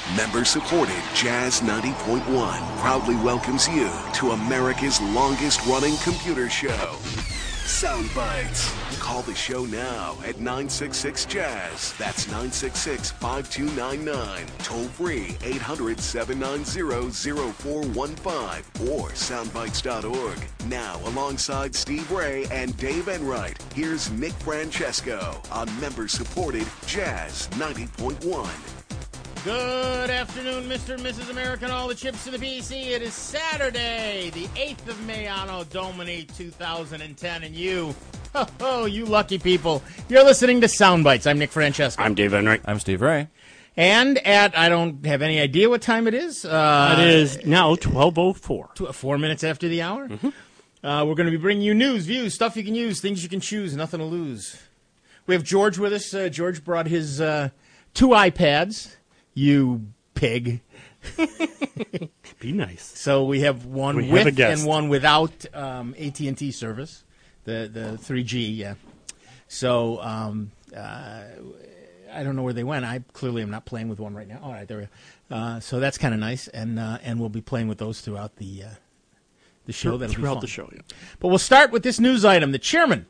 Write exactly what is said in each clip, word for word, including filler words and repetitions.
Member-supported Jazz ninety point one proudly welcomes you to America's longest-running computer show, Sound Bites. Call the show now at nine six six jazz. That's nine six six, five two nine nine. Toll free eight hundred, seven nine zero, zero four one five or soundbites dot org. Now, alongside Steve Ray and Dave Enright, here's Nick Francesco on member-supported Jazz ninety point one. Good afternoon, Mister and Missus America and all the chips to the P C. It is Saturday, the eighth of May, Anno Domini two thousand ten, and you, oh, oh, you lucky people, you're listening to Sound Bites. I'm Nick Francesco. I'm Dave Enright. I'm Steve Ray. And at, I don't have any idea what time it is. Uh, it is now twelve oh four. Four minutes after the hour. Mm-hmm. Uh, we're going to be bringing you news, views, stuff you can use, things you can choose, nothing to lose. We have George with us. Uh, George brought his uh, two iPads. You pig. Be nice. So we have one we with have and one without um, A T and T service, the the three G, yeah. So um, uh, I don't know where they went. I clearly am not playing with one right now. All right, there we go. Uh, so that's kind of nice, and uh, and we'll be playing with those throughout the uh, the show. That'll throughout be fun. the show, yeah. But we'll start with this news item. The chairman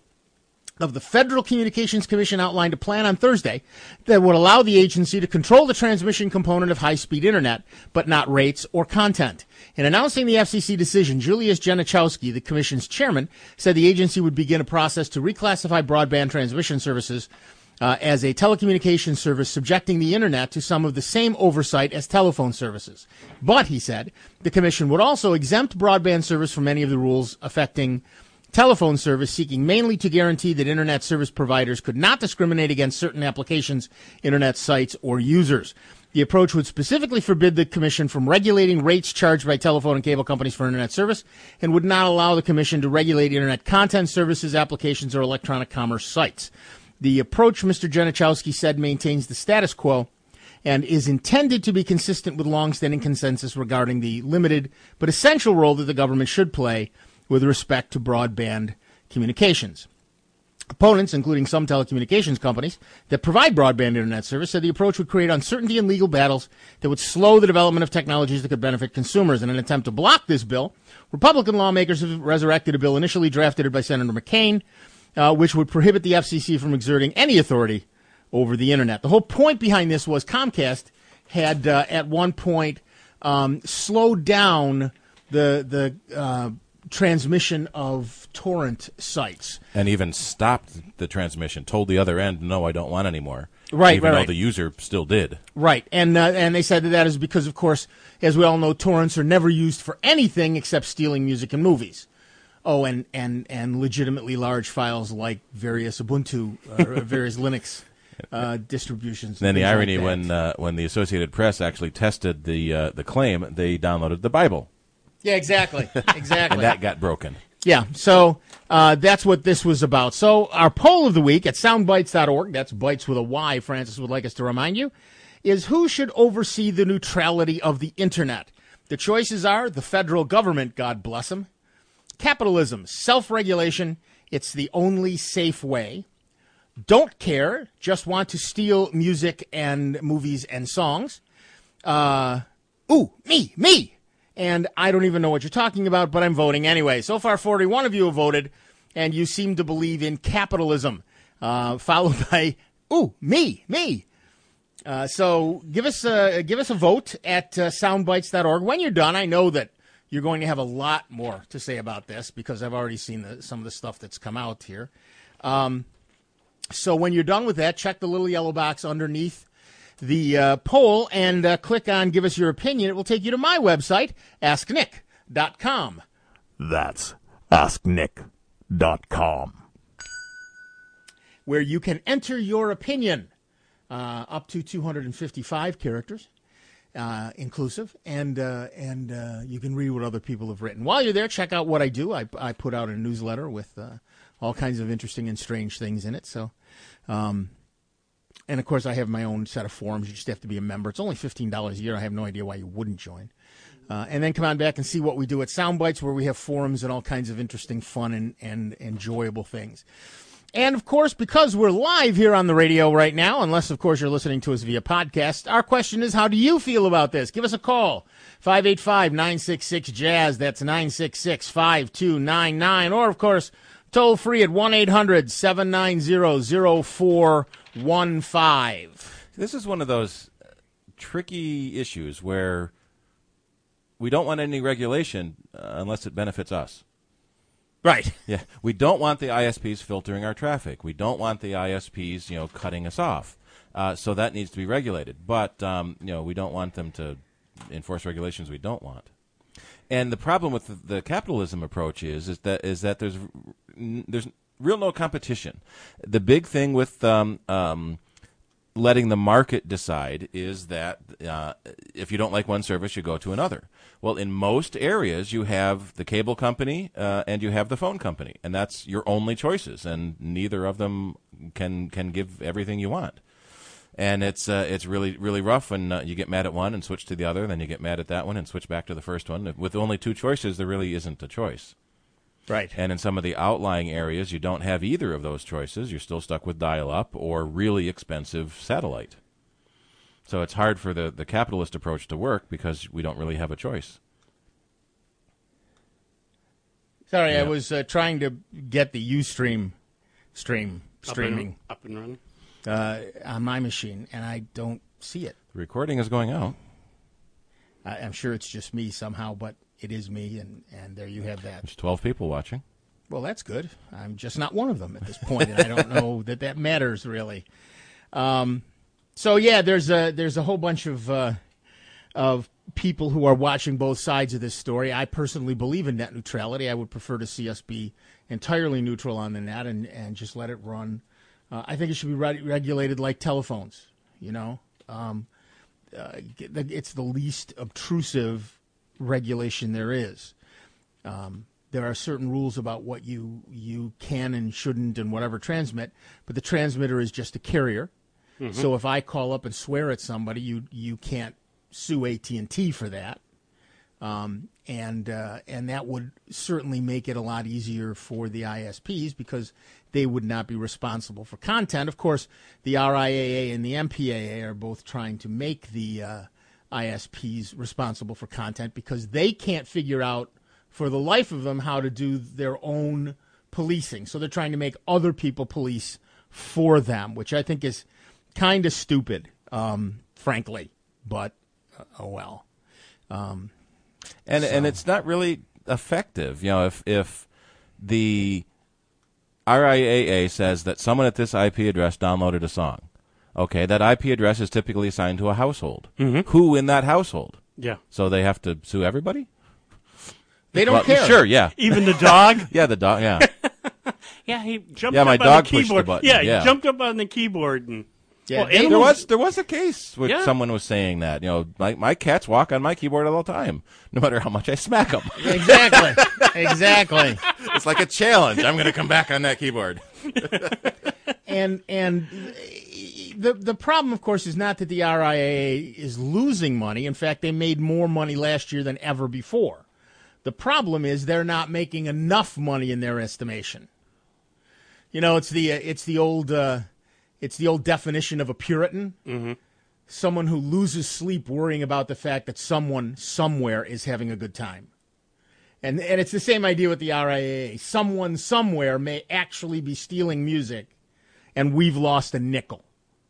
of the Federal Communications Commission outlined a plan on Thursday that would allow the agency to control the transmission component of high-speed internet, but not rates or content. In announcing the F C C decision, Julius Genachowski, the commission's chairman, said the agency would begin a process to reclassify broadband transmission services uh, as a telecommunications service, subjecting the internet to some of the same oversight as telephone services. But, he said, the commission would also exempt broadband service from many of the rules affecting telephone service, seeking mainly to guarantee that internet service providers could not discriminate against certain applications, internet sites, or users. The approach would specifically forbid the commission from regulating rates charged by telephone and cable companies for internet service and would not allow the commission to regulate internet content services, applications, or electronic commerce sites. The approach, Mister Genachowski said, maintains the status quo and is intended to be consistent with longstanding consensus regarding the limited but essential role that the government should play with respect to broadband communications. Opponents, including some telecommunications companies that provide broadband internet service, said the approach would create uncertainty and legal battles that would slow the development of technologies that could benefit consumers. In an attempt to block this bill, Republican lawmakers have resurrected a bill initially drafted by Senator McCain, uh, which would prohibit the F C C from exerting any authority over the internet. The whole point behind this was Comcast had uh, at one point um, slowed down the the uh, transmission of torrent sites. And even stopped the transmission, told the other end, no, I don't want any more. Right, even right, though right. the user still did. Right, and uh, and they said that that is because, of course, as we all know, torrents are never used for anything except stealing music and movies. Oh, and, and, and legitimately large files like various Ubuntu or various Linux uh, distributions. And then the irony like when uh, when the Associated Press actually tested the uh, the claim, they downloaded the Bible. Yeah, exactly, exactly. And that got broken. Yeah, so uh, that's what this was about. So our poll of the week at soundbites dot org, that's bites with a Y, Francis would like us to remind you, is who should oversee the neutrality of the Internet? The choices are the federal government, God bless them, capitalism, self-regulation, it's the only safe way, don't care, just want to steal music and movies and songs, uh, ooh, me, me, and I don't even know what you're talking about, but I'm voting anyway. So far, forty-one of you have voted, and you seem to believe in capitalism, uh, followed by, ooh, me, me. Uh, so give us a, give us a vote at uh, soundbites dot org. When you're done, I know that you're going to have a lot more to say about this because I've already seen the, some of the stuff that's come out here. Um, so when you're done with that, check the little yellow box underneath the uh, poll and uh, click on Give Us Your Opinion. It will take you to my website, ask nick dot com. That's ask nick dot com. Where you can enter your opinion uh, up to two hundred fifty-five characters, uh, inclusive, and uh, and uh, you can read what other people have written. While you're there, check out what I do. I, I put out a newsletter with uh, all kinds of interesting and strange things in it. So, um, and, of course, I have my own set of forums. You just have to be a member. It's only fifteen dollars a year. I have no idea why you wouldn't join. Uh, and then come on back and see what we do at Soundbites, where we have forums and all kinds of interesting, fun, and, and enjoyable things. And, of course, because we're live here on the radio right now, unless, of course, you're listening to us via podcast, our question is, how do you feel about this? Give us a call, five eight five, nine six six, jazz. That's nine six six, five two nine nine. Or, of course, toll free at one eight hundred, seven nine zero, zero four one five. This is one of those tricky issues where we don't want any regulation uh, unless it benefits us. Right. Yeah, we don't want the I S Ps filtering our traffic. We don't want the I S Ps, you know, cutting us off. Uh, so that needs to be regulated. But um, you know, we don't want them to enforce regulations we don't want. And the problem with the, the capitalism approach is is that is that there's there's real no competition. The big thing with um, um, letting the market decide is that uh, if you don't like one service, you go to another. Well, in most areas, you have the cable company uh, and you have the phone company, and that's your only choices, and neither of them can can give everything you want. And it's uh, it's really really rough when uh, you get mad at one and switch to the other, then you get mad at that one and switch back to the first one. With only two choices, there really isn't a choice. Right. And in some of the outlying areas, you don't have either of those choices. You're still stuck with dial-up or really expensive satellite. So it's hard for the, the capitalist approach to work because we don't really have a choice. Sorry, Yeah. I was uh, trying to get the Ustream stream streaming Up and, up and running. uh, on my machine, and I don't see it. The recording is going out. I, I'm sure it's just me somehow, but it is me, and, and there you have that. There's twelve people watching. Well, that's good. I'm just not one of them at this point, and I don't know that that matters really. Um, so yeah, there's a there's a whole bunch of uh, of people who are watching both sides of this story. I personally believe in net neutrality. I would prefer to see us be entirely neutral on the net and, and just let it run. Uh, I think it should be re- regulated like telephones. You know, um, uh, it's the least obtrusive regulation there is. Um, there are certain rules about what you you can and shouldn't and whatever transmit, but the transmitter is just a carrier. Mm-hmm. So if I call up and swear at somebody, you you can't sue A T and T for that, um, and uh, and that would certainly make it a lot easier for the I S Ps because they would not be responsible for content. Of course, the R I A A and the M P A A are both trying to make the uh, I S Ps responsible for content because they can't figure out for the life of them how to do their own policing. So they're trying to make other people police for them, which I think is kind of stupid, um, frankly. But, uh, oh well. Um, and so. and it's not really effective. You know, if if the R I A A says that someone at this I P address downloaded a song, okay, that I P address is typically assigned to a household. Mm-hmm. Who in that household? Yeah. So they have to sue everybody? They don't well, care. Sure, yeah. Even the dog? Yeah, the dog, yeah. Yeah, he jumped Yeah, up my on dog the pushed the keyboard. button, Yeah, yeah. he jumped up on the keyboard and Yeah, well, they- animals- There was there was a case where Yeah. someone was saying that. You know, my my cats walk on my keyboard all the time, no matter how much I smack them. Exactly. Exactly. It's like a challenge. I'm going to come back on that keyboard. And and the the problem, of course, is not that the R I A A is losing money. In fact, they made more money last year than ever before. The problem is they're not making enough money in their estimation. You know, it's the it's the old uh, it's the old definition of a Puritan. Mm-hmm. Someone who loses sleep worrying about the fact that someone somewhere is having a good time. And and it's the same idea with the R I A A. Someone somewhere may actually be stealing music, and we've lost a nickel.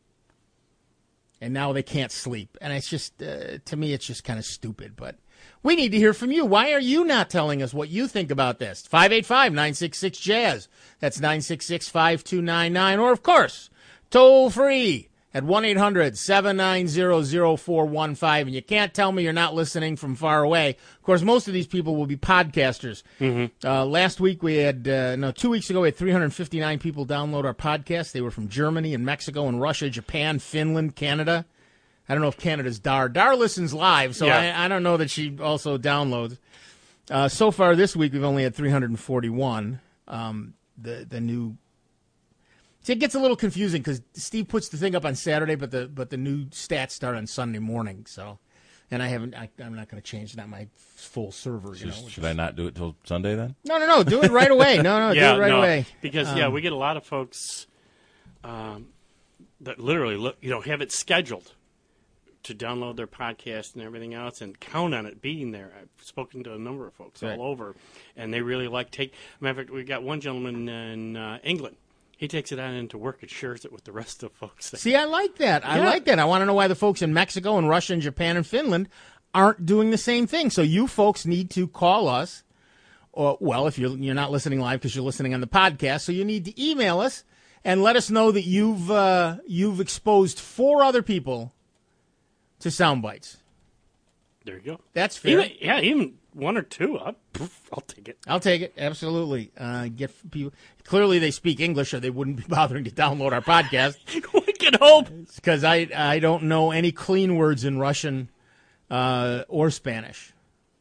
And now they can't sleep. And it's just, uh, to me, it's just kind of stupid. But we need to hear from you. Why are you not telling us what you think about this? five eight five, nine six six, jazz. That's nine six six, five two nine nine. Or, of course, toll free at one eight hundred, seven nine zero, zero four one five. And you can't tell me you're not listening from far away. Of course, most of these people will be podcasters. Mm-hmm. Uh, last week we had, uh, no, two weeks ago we had three hundred fifty-nine people download our podcast. They were from Germany and Mexico and Russia, Japan, Finland, Canada. I don't know if Canada's Dar. Dar listens live, so Yeah. I, I don't know that she also downloads. Uh, so far this week we've only had three hundred forty-one. Um, the the new... See, it gets a little confusing because Steve puts the thing up on Saturday, but the but the new stats start on Sunday morning. So and I haven't. I, I'm not going to change. It's not my full server. You know. Should, should I not do it till Sunday then? No, no, no. Do it right away. No, no. yeah, do it right no, away. Because Um, yeah, we get a lot of folks um, that literally look, you know, have it scheduled to download their podcast and everything else, and count on it being there. I've spoken to a number of folks Right. all over, and they really like take. Matter of fact, we got one gentleman in uh, England. He takes it on into work and shares it with the rest of the folks. See, I like that. I Yeah. like that. I want to know why the folks in Mexico and Russia and Japan and Finland aren't doing the same thing. So you folks need to call us. Or, well, if you're you're not listening live because you're listening on the podcast, so you need to email us and let us know that you've uh, you've exposed four other people to sound bites. There you go. That's fair. Even, yeah, even one or two. I'll, I'll take it. I'll take it. Absolutely. Uh, get people. Clearly, they speak English, or they wouldn't be bothering to download our podcast. We can hope. Because I I don't know any clean words in Russian uh, or Spanish.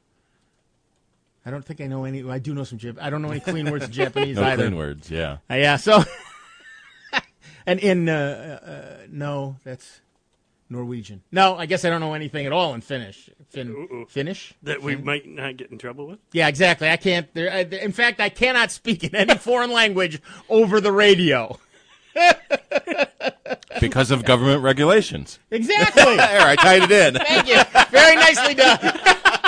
I don't think I know any. I do know some Jap. I don't know any clean words in Japanese No either. clean words, yeah. Uh, yeah. So, and in uh, uh, no, that's Norwegian. No, I guess I don't know anything at all in Finnish. Fin Ooh. Finnish. That we might not get in trouble with. Yeah, exactly. I can't. There, I, in fact, I cannot speak in any foreign language over the radio. Because of government regulations. Exactly. There, I tied it in. Thank you. Very nicely done.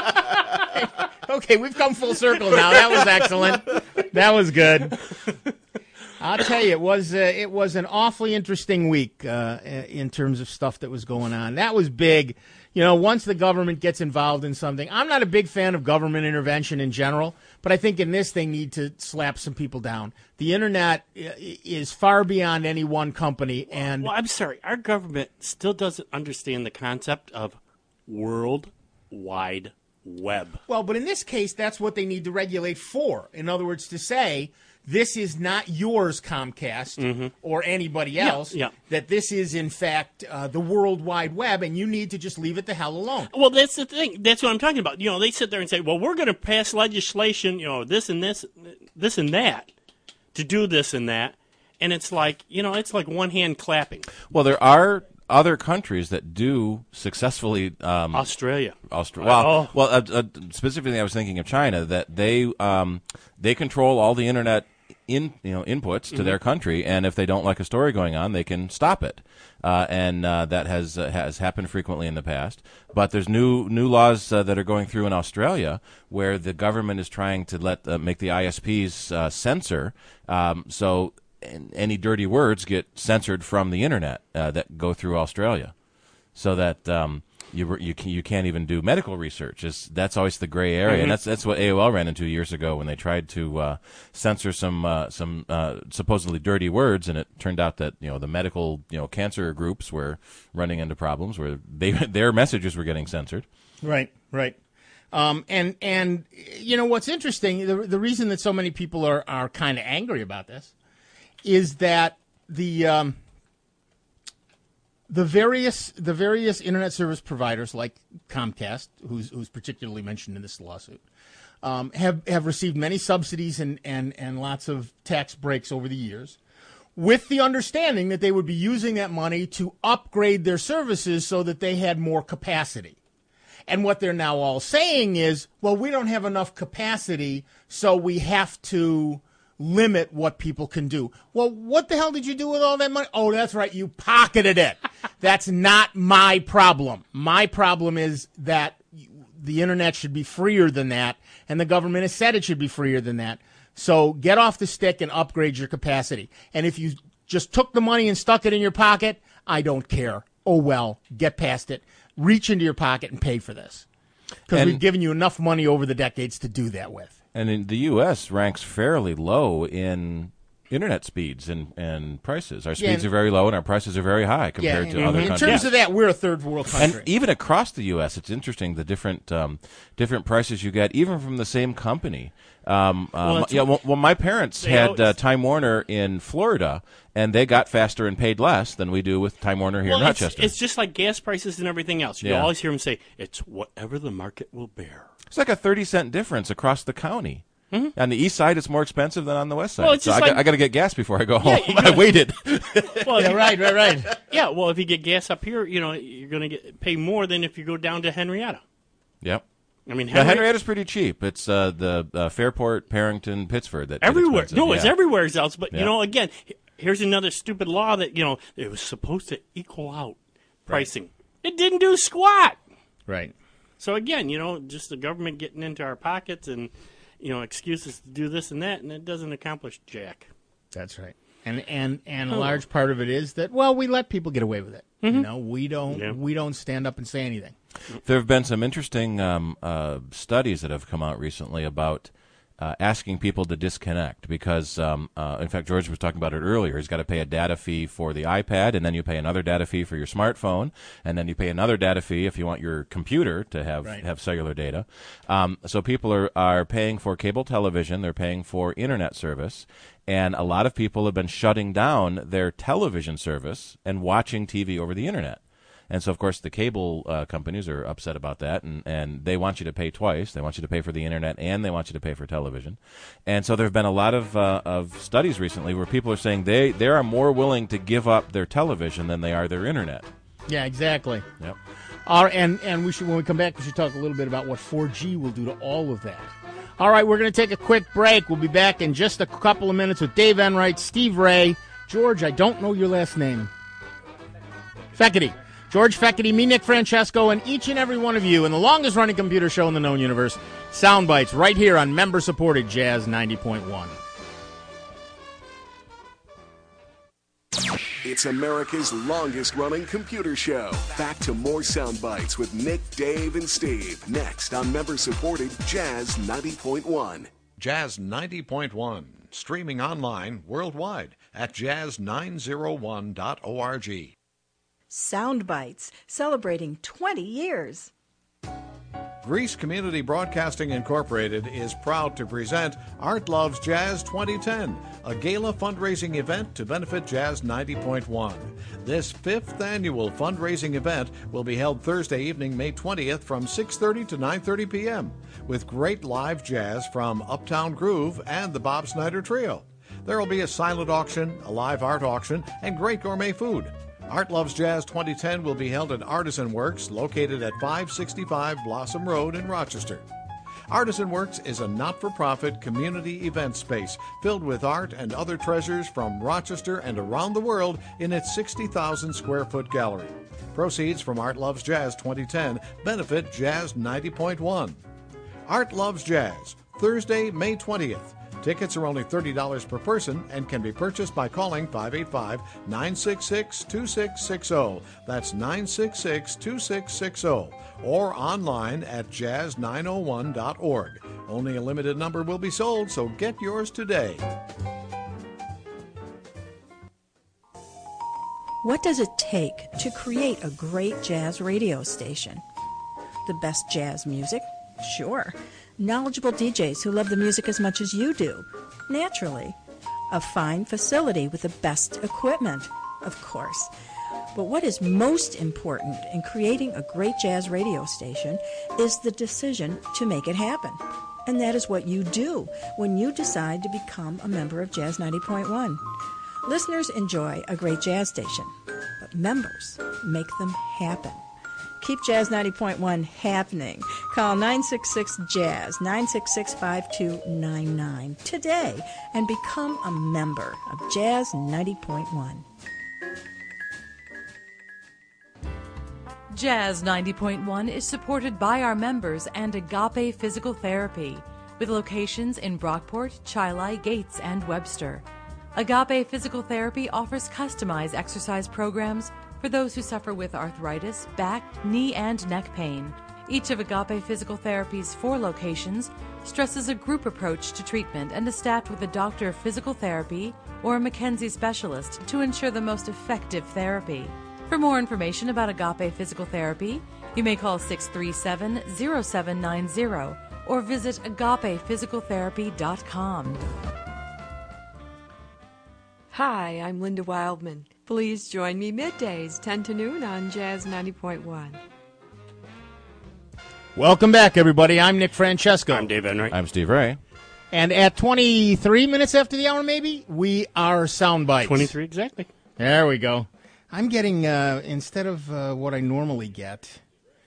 Okay, we've come full circle now. That was excellent. That was good. I'll tell you, it was uh, it was an awfully interesting week uh, in terms of stuff that was going on. That was big. You know, once the government gets involved in something, I'm not a big fan of government intervention in general, but I think in this they need to slap some people down. The internet is far beyond any one company, and Well, I'm sorry. Our government still doesn't understand the concept of World Wide Web. well, but in this case, that's what they need to regulate for. In other words, to say this is not yours, Comcast, or anybody else, yeah. that this is, in fact, uh, the World Wide Web, and you need to just leave it the hell alone. Well, that's the thing. That's what I'm talking about. You know, they sit there and say, well, we're going to pass legislation, you know, this and this, this and that, to do this and that. And it's like, you know, it's like one hand clapping. Well, there are other countries that do successfully. Um, Australia. Austra- well, Oh. well, uh, uh, specifically, I was thinking of China. That they um, they control all the internet in you know inputs to Mm-hmm. their country, and if they don't like a story going on, they can stop it. Uh, and uh, that has uh, has happened frequently in the past. But there's new new laws uh, that are going through in Australia where the government is trying to let uh, make the I S Ps uh, censor. Um, so. And any dirty words get censored from the internet uh, that go through Australia, so that um, you you can, you can't even do medical research. It's, that's always the gray area, Mm-hmm. and that's that's what A O L ran into years ago when they tried to uh, censor some uh, some uh, supposedly dirty words, and it turned out that you know the medical you know cancer groups were running into problems where they their messages were getting censored. Right, right. Um, and, and you know, what's interesting, the, the reason that so many people are, are kind of angry about this is that the um, the various the various internet service providers like Comcast, who's who's particularly mentioned in this lawsuit, um, have have received many subsidies and, and, and lots of tax breaks over the years, with the understanding that they would be using that money to upgrade their services so that they had more capacity. And what they're now all saying is, well, we don't have enough capacity, so we have to limit what people can do. Well, what the hell did you do with all that money? Oh, that's right, you pocketed it. That's not my problem. My problem is that the internet should be freer than that, and the government has said it should be freer than that. So get off the stick and upgrade your capacity. And if you just took the money and stuck it in your pocket, I don't care. Oh, well, get past it. Reach into your pocket and pay for this. Because And- we've given you enough money over the decades to do that with. And in the U S ranks fairly low in internet speeds and, and prices. Our speeds and- are very low, and our prices are very high compared yeah, to in, other in countries. terms of that, we're a third world country. And even across the U S, it's interesting the different um, different prices you get, even from the same company. Um, um, that's yeah, what- well, well, my parents They had always- uh, Time Warner in Florida, and they got faster and paid less than we do with Time Warner here Well, in it's, Rochester. it's just like gas prices and everything else. You Yeah. always hear them say, it's whatever the market will bear. It's like a thirty cent difference across the county. Mm-hmm. On the east side, it's more expensive than on the west side. Well, it's so just I, like- got, I got to get gas before I go home. you I gotta- waited. Well, Yeah, right, right, right. yeah. Well, if you get gas up here, you know, you're going to get pay more than if you go down to Henrietta. Yep. I mean, Now, Henry- Henrietta's pretty cheap. It's uh, the uh, Fairport, Parrington, Pittsford that get everywhere. expensive. No, it's Yeah. everywhere else. But Yeah. you know, again, he- here's another stupid law that you know it was supposed to equal out pricing. It didn't do squat. Right. So again, you know, just the government getting into our pockets and you know excuses to do this and that, and it doesn't accomplish jack. That's right. And and and a large part of it is that well, we let people get away with it. You know, we don't Yeah. we don't stand up and say anything. There have been some interesting um, uh, studies that have come out recently about uh, asking people to disconnect because, um, uh, in fact, George was talking about it earlier. He's got to pay a data fee for the iPad, and then you pay another data fee for your smartphone, and then you pay another data fee if you want your computer to have, Right. have cellular data. Um, so people are, are paying for cable television. They're paying for internet service. And a lot of people have been shutting down their television service and watching T V over the internet. And so, of course, the cable uh, companies are upset about that, and, and they want you to pay twice. They want you to pay for the internet, and they want you to pay for television. And so there have been a lot of uh, of studies recently where people are saying they, they are more willing to give up their television than they are their internet. Yeah, exactly. Yep. All right, and and we should when we come back, we should talk a little bit about what four G will do to all of that. All right, we're going to take a quick break. We'll be back in just a couple of minutes with Dave Enright, Steve Ray, George. I don't know your last name. Feckety. George Feckety, me, Nick Francesco, and each and every one of you in the longest-running computer show in the known universe, Soundbites, right here on member-supported Jazz ninety point one. It's America's longest-running computer show. Back to more sound bites with Nick, Dave, and Steve. Next on member-supported Jazz ninety point one. Jazz ninety point one, streaming online worldwide at jazz nine oh one dot org. Soundbites, celebrating twenty years. Greece Community Broadcasting Incorporated is proud to present Art Loves Jazz twenty ten, a gala fundraising event to benefit Jazz ninety point one. This fifth annual fundraising event will be held Thursday evening, May twentieth from six thirty to nine thirty p.m. with great live jazz from Uptown Groove and the Bob Snyder Trio. There will be a silent auction, a live art auction, and great gourmet food. Art Loves Jazz twenty ten will be held at Artisan Works, located at five sixty-five Blossom Road in Rochester. Artisan Works is a not-for-profit community event space filled with art and other treasures from Rochester and around the world in its sixty thousand square foot gallery. Proceeds from Art Loves Jazz twenty ten benefit Jazz ninety point one. Art Loves Jazz, Thursday, May twentieth. Tickets are only thirty dollars per person and can be purchased by calling five eight five, nine six six, two six six zero. That's nine six six, two six six zero. Or online at jazz nine oh one dot org. Only a limited number will be sold, so get yours today. What does it take to create a great jazz radio station? The best jazz music? Sure. Knowledgeable D Js who love the music as much as you do? Naturally. A fine facility with the best equipment? Of course. But what is most important in creating a great jazz radio station is the decision to make it happen. And that is what you do when you decide to become a member of Jazz ninety point one. Listeners enjoy a great jazz station, but members make them happen. Keep Jazz ninety point one happening. Call nine six six, Jazz, nine six six, five two nine nine today and become a member of Jazz ninety point one. Jazz ninety point one is supported by our members and Agape Physical Therapy, with locations in Brockport, Chili, Gates, and Webster. Agape Physical Therapy offers customized exercise programs for those who suffer with arthritis, back, knee, and neck pain. Each of Agape Physical Therapy's four locations stresses a group approach to treatment and is staffed with a doctor of physical therapy or a McKenzie specialist to ensure the most effective therapy. For more information about Agape Physical Therapy, you may call six three seven, zero seven nine zero or visit agape physical therapy dot com. Hi, I'm Linda Wildman. Please join me middays, ten to noon on Jazz ninety point one. Welcome back, everybody. I'm Nick Francesco. I'm Dave Enright. I'm Steve Ray. And at twenty-three minutes after the hour, maybe, we are Soundbites. twenty-three exactly. There we go. I'm getting, uh, instead of uh, what I normally get,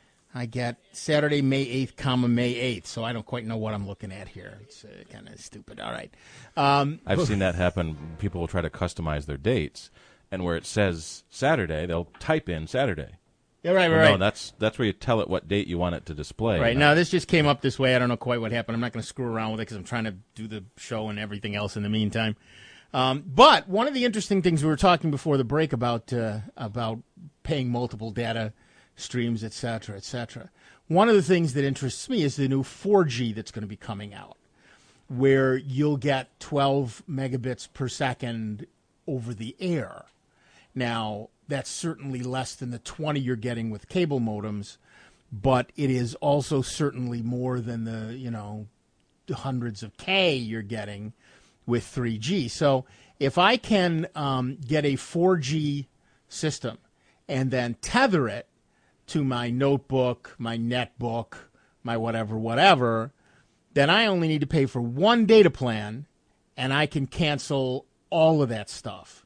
I get Saturday, May eighth, comma, May eighth. So I don't quite know what I'm looking at here. It's uh, kind of stupid. All right. Um, I've seen that happen. People will try to customize their dates, and where it says Saturday, they'll type in Saturday. Yeah, right, well, right. No, that's that's where you tell it what date you want it to display. Right. Now, now, this just came up this way. I don't know quite what happened. I'm not going to screw around with it because I'm trying to do the show and everything else in the meantime. Um, but one of the interesting things we were talking before the break about uh, about paying multiple data streams, et cetera, et cetera. One of the things that interests me is the new four G that's going to be coming out, where you'll get twelve megabits per second over the air. Now, that's certainly less than the twenty you're getting with cable modems, but it is also certainly more than the, you know, hundreds of K you're getting with three G. So if I can um, get a four G system and then tether it to my notebook, my netbook, my whatever, whatever, then I only need to pay for one data plan, and I can cancel all of that stuff.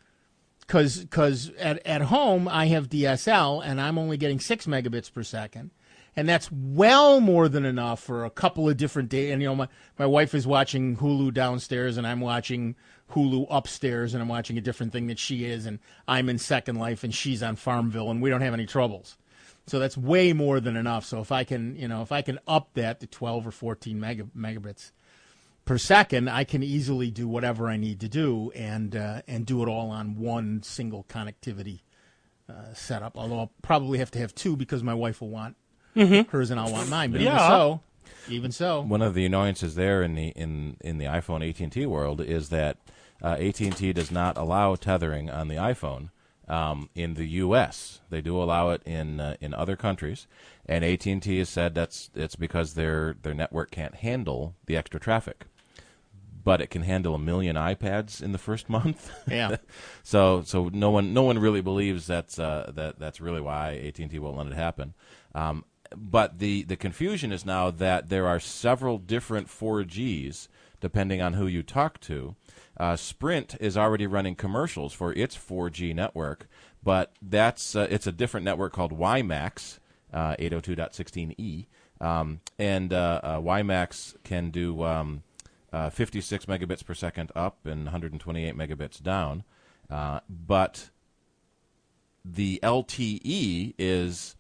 Because because at, at home, I have D S L, and I'm only getting six megabits per second. And that's well more than enough for a couple of different days. And, you know, my, my wife is watching Hulu downstairs, and I'm watching Hulu upstairs, and I'm watching a different thing that she is, and I'm in Second Life, and she's on Farmville, and we don't have any troubles. So that's way more than enough. So if I can, you know, if I can up that to twelve or fourteen mega, megabits per second, I can easily do whatever I need to do and uh, and do it all on one single connectivity uh, setup. Although I'll probably have to have two because my wife will want mm-hmm. hers and I'll want mine. But yeah. even so, even so, one of the annoyances there in the in, in the iPhone A T and T world is that uh, A T and T does not allow tethering on the iPhone. Um, in the U S, they do allow it in uh, in other countries, and A T and T has said that's it's because their their network can't handle the extra traffic, but it can handle a million iPads in the first month. Yeah. so so no one no one really believes that's uh, that that's really why A T and T won't let it happen. Um, but the the confusion is now that there are several different four Gs depending on who you talk to. Uh, Sprint is already running commercials for its four G network, but that's uh, it's a different network called WiMAX, uh, eight oh two dot sixteen E, um, and uh, uh, WiMAX can do um, uh, fifty-six megabits per second up and one hundred twenty-eight megabits down, uh, but the L T E is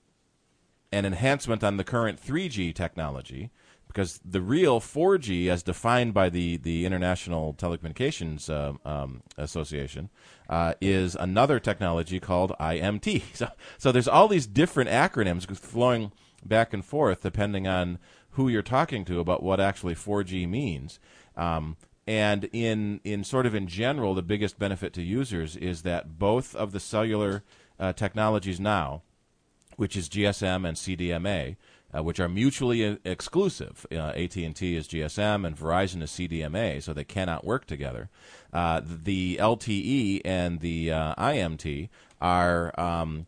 an enhancement on the current three G technology. Because the real four G, as defined by the, the International Telecommunications uh, um, Association, uh, is another technology called I M T. So, so there's all these different acronyms flowing back and forth depending on who you're talking to about what actually four G means. Um, and in in sort of in general, the biggest benefit to users is that both of the cellular uh, technologies now, which is G S M and C D M A, Uh, which are mutually uh, exclusive. Uh, A T and T is G S M and Verizon is C D M A, so they cannot work together. Uh, the L T E and the uh, I M T are um,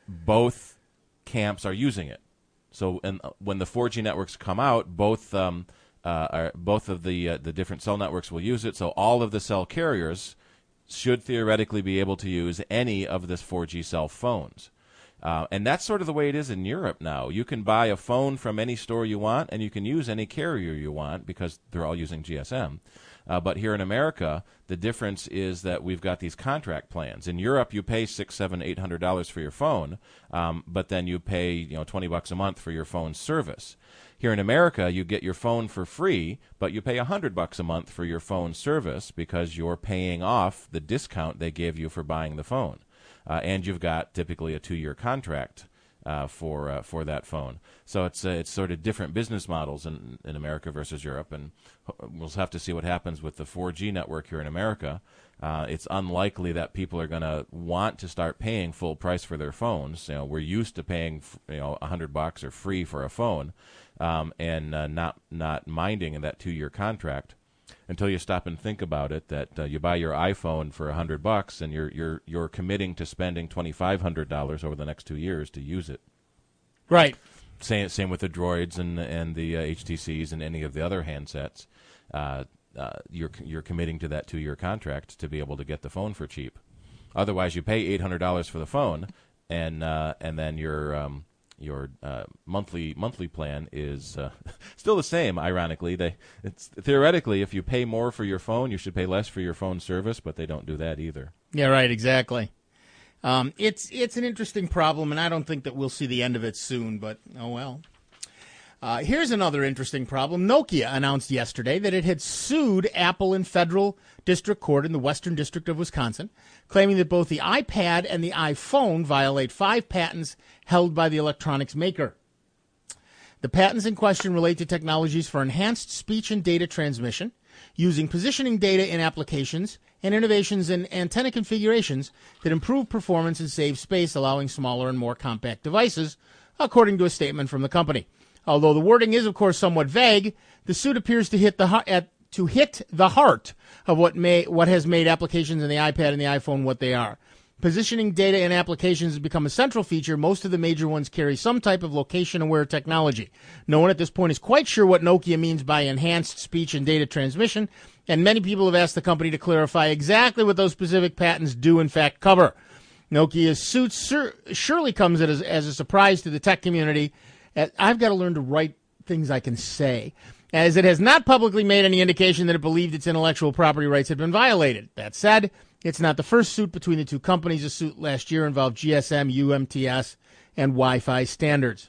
both camps are using it. So in, uh, when the four G networks come out, both um, uh, are, both of the uh, the different cell networks will use it. So all of the cell carriers should theoretically be able to use any of the four G cell phones. Uh, and that's sort of the way it is in Europe now. You can buy a phone from any store you want, and you can use any carrier you want because they're all using G S M. Uh, but here in America, the difference is that we've got these contract plans. In Europe, you pay six, seven, eight hundred dollars for your phone, um, but then you pay you know twenty bucks a month for your phone service. Here in America, you get your phone for free, but you pay a hundred bucks a month for your phone service because you're paying off the discount they gave you for buying the phone. Uh, and you've got typically a two-year contract uh, for uh, for that phone. So it's uh, it's sort of different business models in in America versus Europe, and we'll have to see what happens with the four G network here in America. Uh, it's unlikely that people are going to want to start paying full price for their phones. You know, we're used to paying you know a hundred bucks or free for a phone, um, and uh, not not minding in that two-year contract. Until you stop and think about it, that uh, you buy your iPhone for a hundred bucks, and you're you're you're committing to spending twenty five hundred dollars over the next two years to use it. Right. Same same with the Droids and and the uh, H T Cs and any of the other handsets. uh, uh, you're you're committing to that two-year contract to be able to get the phone for cheap. Otherwise, you pay eight hundred dollars for the phone, and uh, and then your um, your uh, monthly monthly plan is uh, still the same. Ironically, they it's theoretically, if you pay more for your phone, you should pay less for your phone service, but they don't do that either. Yeah, right. Exactly. Um, it's it's an interesting problem, and I don't think that we'll see the end of it soon. But oh well. Uh, here's another interesting problem. Nokia announced yesterday that it had sued Apple in federal district court in the Western District of Wisconsin, claiming that both the iPad and the iPhone violate five patents held by the electronics maker. The patents in question relate to technologies for enhanced speech and data transmission, using positioning data in applications, and innovations in antenna configurations that improve performance and save space, allowing smaller and more compact devices, according to a statement from the company. Although the wording is, of course, somewhat vague, the suit appears to hit the at, to hit the heart of what may what has made applications in the iPad and the iPhone what they are. Positioning data in applications has become a central feature. Most of the major ones carry some type of location-aware technology. No one at this point is quite sure what Nokia means by enhanced speech and data transmission, and many people have asked the company to clarify exactly what those specific patents do in fact cover. Nokia's suit sur- surely comes as, as a surprise to the tech community. I've got to learn to write things I can say, as it has not publicly made any indication that it believed its intellectual property rights had been violated. That said, it's not the first suit between the two companies. A suit last year involved G S M, U M T S, and Wi-Fi standards.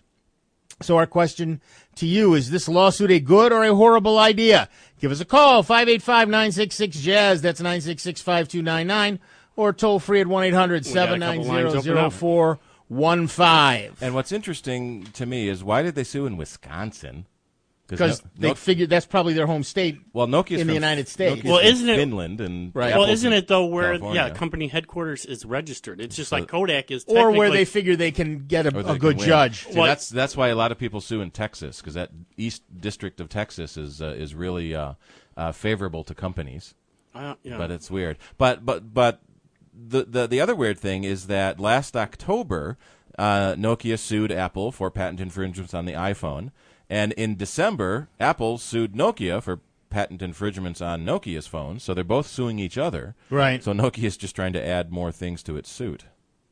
So our question to you, is this lawsuit a good or a horrible idea? Give us a call, five eight five, nine six six, jazz, that's nine six six, five two nine nine, or toll free at one eight hundred, seven nine zero, zero four one five. And what's interesting to me is, why did they sue in Wisconsin? Because no, they no, figured that's probably their home state. Well, Nokia's in the from, United States. Nokia's well, from isn't it Finland and right? Well, Apple's isn't it though where California. yeah, company headquarters is registered? It's just So, like Kodak is, or where they figure they can get a, a good judge. See, that's that's why a lot of people sue in Texas, because that East District of Texas is uh, is really uh, uh, favorable to companies. Uh, yeah. But it's weird. But but but the the the other weird thing is that last October, Uh, Nokia sued Apple for patent infringements on the iPhone, and in December, Apple sued Nokia for patent infringements on Nokia's phone. So they're both suing each other. Right. So Nokia is just trying to add more things to its suit.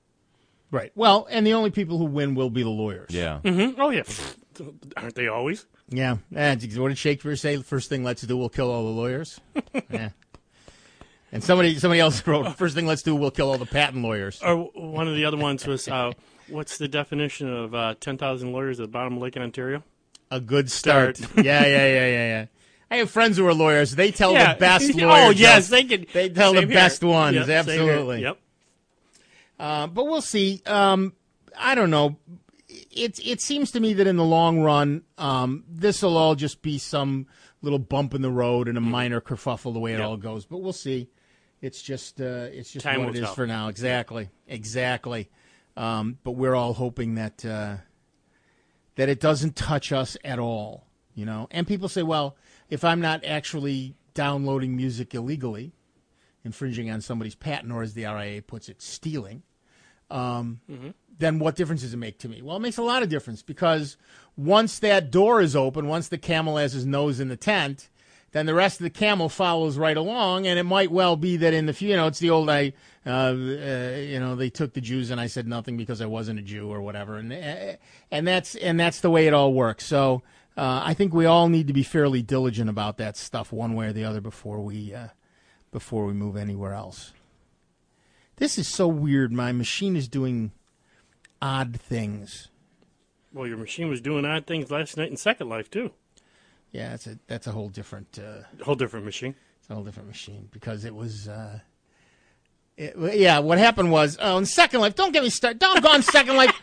Right. Well, and the only people who win will be the lawyers. Yeah. Mm-hmm. Oh yeah, aren't they always? Yeah. And what did Shakespeare say? The first thing let's do, we'll kill all the lawyers. Yeah. And somebody somebody else wrote, first thing let's do, we'll kill all the patent lawyers. Or one of the other ones was, uh, what's the definition of uh, ten thousand lawyers at the bottom of Lake in Ontario? A good start. start. yeah, yeah, yeah, yeah, yeah. I have friends who are lawyers. They tell yeah. the best lawyers. Oh, yes, they can. They tell the here. best ones, yep, absolutely. Yep. Uh, but we'll see. Um, I don't know. It, it seems to me that in the long run, um, this will all just be some little bump in the road and a minor kerfuffle the way it yep. all goes. But we'll see. It's just uh, it's just Time what it is tell. for now. Exactly, exactly. Um, but we're all hoping that uh, that it doesn't touch us at all, you know. And people say, well, if I'm not actually downloading music illegally, infringing on somebody's patent, or as the R I A puts it, stealing, um, mm-hmm. then what difference does it make to me? Well, it makes a lot of difference, because once that door is open, once the camel has his nose in the tent, then the rest of the camel follows right along, and it might well be that in the future, you know, it's the old, I, uh, uh, you know, they took the Jews and I said nothing because I wasn't a Jew or whatever, and uh, and that's and that's the way it all works. So uh, I think we all need to be fairly diligent about that stuff, one way or the other, before we uh, before we move anywhere else. This is so weird. My machine is doing odd things. Well, your machine was doing odd things last night in Second Life too. Yeah, that's a that's a whole different uh, whole different machine. It's a whole different machine, because it was, uh, it, yeah. What happened was, oh, in Second Life, don't get me started. Don't go on Second Life.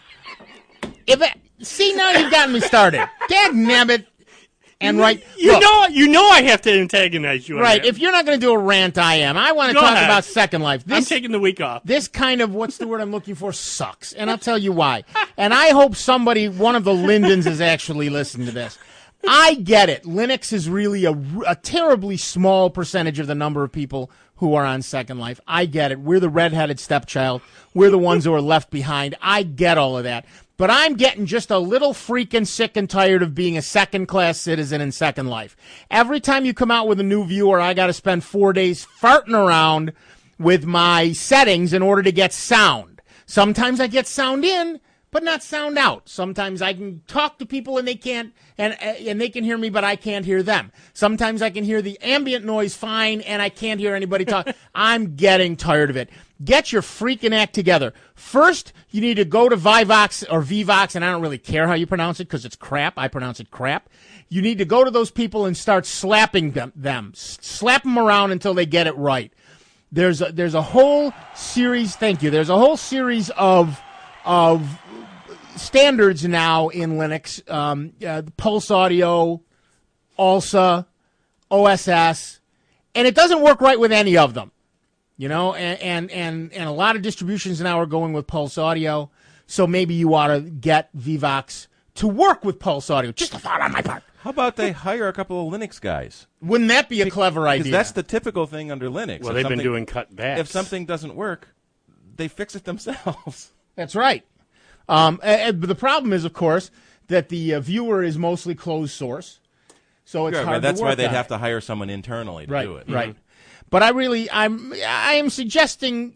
If it, see, now you've gotten me started. Dadnabbit. And right, you look, know, you know, I have to antagonize you. Right. If you're not going to do a rant, I am. I want to Go talk ahead. about Second Life. This, I'm taking the week off. This kind of, what's the word I'm looking for, sucks. And I'll tell you why. And I hope somebody, one of the Lindens, is actually listening to this. I get it. Linux is really a, a terribly small percentage of the number of people who are on Second Life. I get it. We're the redheaded stepchild. We're the ones who are left behind. I get all of that. But I'm getting just a little freaking sick and tired of being a second-class citizen in Second Life. Every time you come out with a new viewer, I got to spend four days farting around with my settings in order to get sound. Sometimes I get sound in, but not sound out. Sometimes I can talk to people and they can't, and and they can hear me, but I can't hear them. Sometimes I can hear the ambient noise fine, and I can't hear anybody talk. I'm getting tired of it. Get your freaking act together. First, you need to go to Vivox or Vivox, and I don't really care how you pronounce it because it's crap. I pronounce it crap. You need to go to those people and start slapping them. them. Slap them around until they get it right. There's a, there's a whole series. Thank you. There's a whole series of of standards now in Linux. Um, uh, Pulse Audio, A L S A, O S S, and it doesn't work right with any of them. You know, and, and, and, and a lot of distributions now are going with Pulse Audio, so maybe you ought to get Vivox to work with Pulse Audio. Just a thought on my part. How about they hire a couple of Linux guys? Wouldn't that be a clever idea? Because that's the typical thing under Linux. Well, If they've been something- doing cutbacks. If something doesn't work, they fix it themselves. That's right. Um, and, but the problem is, of course, that the uh, viewer is mostly closed source, so it's Right, hard right. That's to why work they'd on have it. to hire someone internally to Right, do it. right. But I really, I'm, I am suggesting,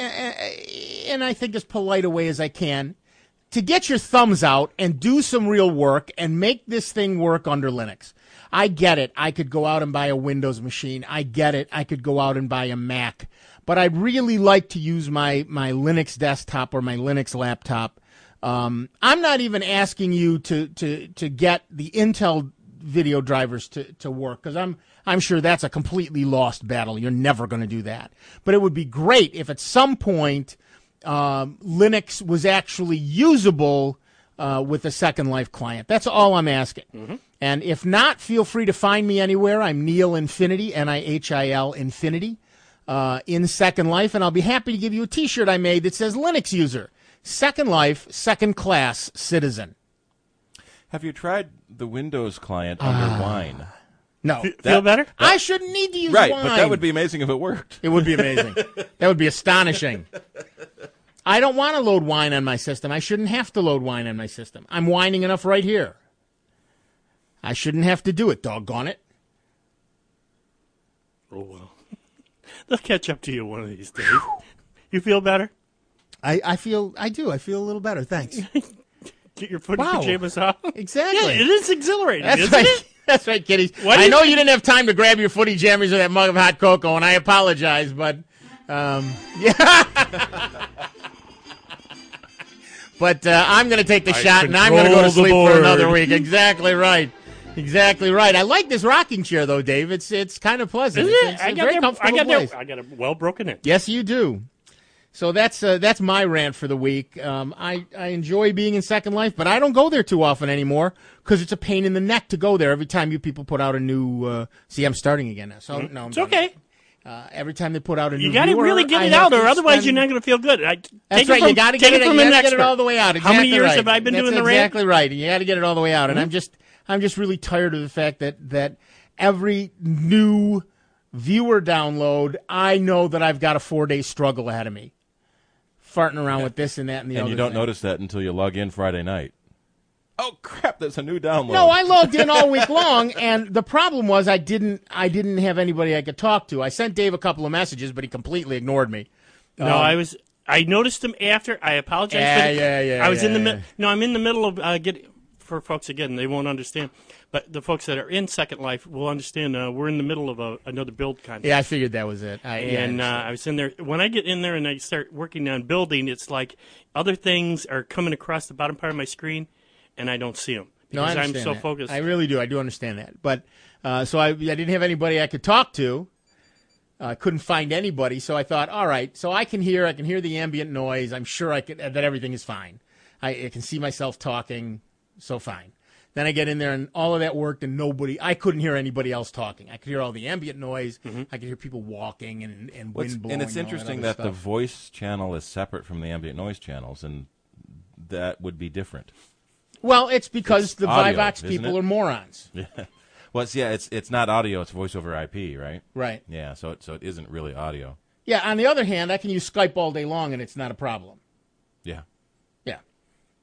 in I think as polite a way as I can, to get your thumbs out and do some real work and make this thing work under Linux. I get it. I could go out and buy a Windows machine. I get it. I could go out and buy a Mac. But I'd really like to use my, my Linux desktop or my Linux laptop. Um, I'm not even asking you to, to, to get the Intel video drivers to, to work, because I'm I'm sure that's a completely lost battle. You're never going to do that. But it would be great if at some point um, Linux was actually usable uh, with a Second Life client. That's all I'm asking. Mm-hmm. And if not, feel free to find me anywhere. I'm Neil Infinity, N I H I L Infinity, uh, in Second Life, and I'll be happy to give you a T-shirt I made that says Linux user, Second Life, second class citizen. Have you tried the Windows client under Wine? No. F- feel better? I shouldn't need to use Right, Wine. but that would be amazing if it worked. It would be amazing. That would be astonishing. I don't want to load Wine on my system. I shouldn't have to load Wine on my system. I'm whining enough right here. I shouldn't have to do it, doggone it. Oh, well. They'll catch up to you one of these days. You feel better? I, I feel, I do. I feel a little better. Thanks. Get your footy Wow. pajamas off. Exactly. Yeah, it is exhilarating, That's isn't right. it? That's right, kiddies. Why do I you- know you didn't have time to grab your footy jammies or that mug of hot cocoa, and I apologize, but um, yeah. But uh, I'm going to take the I shot, and I'm going to go to control the sleep for board. another week. Exactly right. Exactly right. I like this rocking chair, though, Dave. It's it's kind of pleasant. Isn't It's, it? it's I a got very that- comfortable I got place. that- I got it well broken in. Yes, you do. So that's uh, that's my rant for the week. Um, I, I enjoy being in Second Life, but I don't go there too often anymore because it's a pain in the neck to go there every time you people put out a new. Uh, see, I'm starting again now. So no, I'm It's done. okay. Uh, every time they put out a new, You got to viewer, really get I it have out, to or otherwise spend- you're not going to feel good. I, That's take right. It from, you got to take get it. from You an got to get it expert. all the way out. How many Exactly years right. have I been That's doing the rant? Exactly right. You got to get it all the way out. And Mm-hmm. I'm just, I'm just really tired of the fact that that every new viewer download, I know that I've got a four day struggle ahead of me, farting around with this and that and the And other. you don't thing. notice that until you log in Friday night. Oh crap! There's a new download. No, I logged in all week long, and the problem was I didn't I didn't have anybody I could talk to. I sent Dave a couple of messages, but he completely ignored me. No, Um, I was. I noticed them after. I apologize. Yeah, for the, yeah, yeah, I was in yeah, the yeah. middle. No, I'm in the middle of uh, get for folks again. They won't understand, but the folks that are in Second Life will understand. Uh, we're in the middle of a, another build contest. Yeah, I figured that was it. I, yeah, and uh, I I was in there. When I get in there and I start working on building, it's like other things are coming across the bottom part of my screen, and I don't see them No, I because I'm understand so that. focused. I really do. I do understand that. But uh, so I, I didn't have anybody I could talk to. I uh, couldn't find anybody, so I thought, all right, so I can hear, I can hear the ambient noise. I'm sure I could, that everything is fine. I, I can see myself talking, so fine. Then I get in there, and all of that worked, and nobody, I couldn't hear anybody else talking. I could hear all the ambient noise. Mm-hmm. I could hear people walking and, and What's- wind blowing. and it's all that interesting other that, the stuff. voice channel is separate from the ambient noise channels, and that would be different. Well, it's because It's the audio, Vivox isn't people it? are morons. Yeah. Well, it's, yeah, it's it's not audio; it's voice over I P, right? Right. Yeah, so it, so it isn't really audio. Yeah, on the other hand, I can use Skype all day long, and it's not a problem. Yeah. Yeah.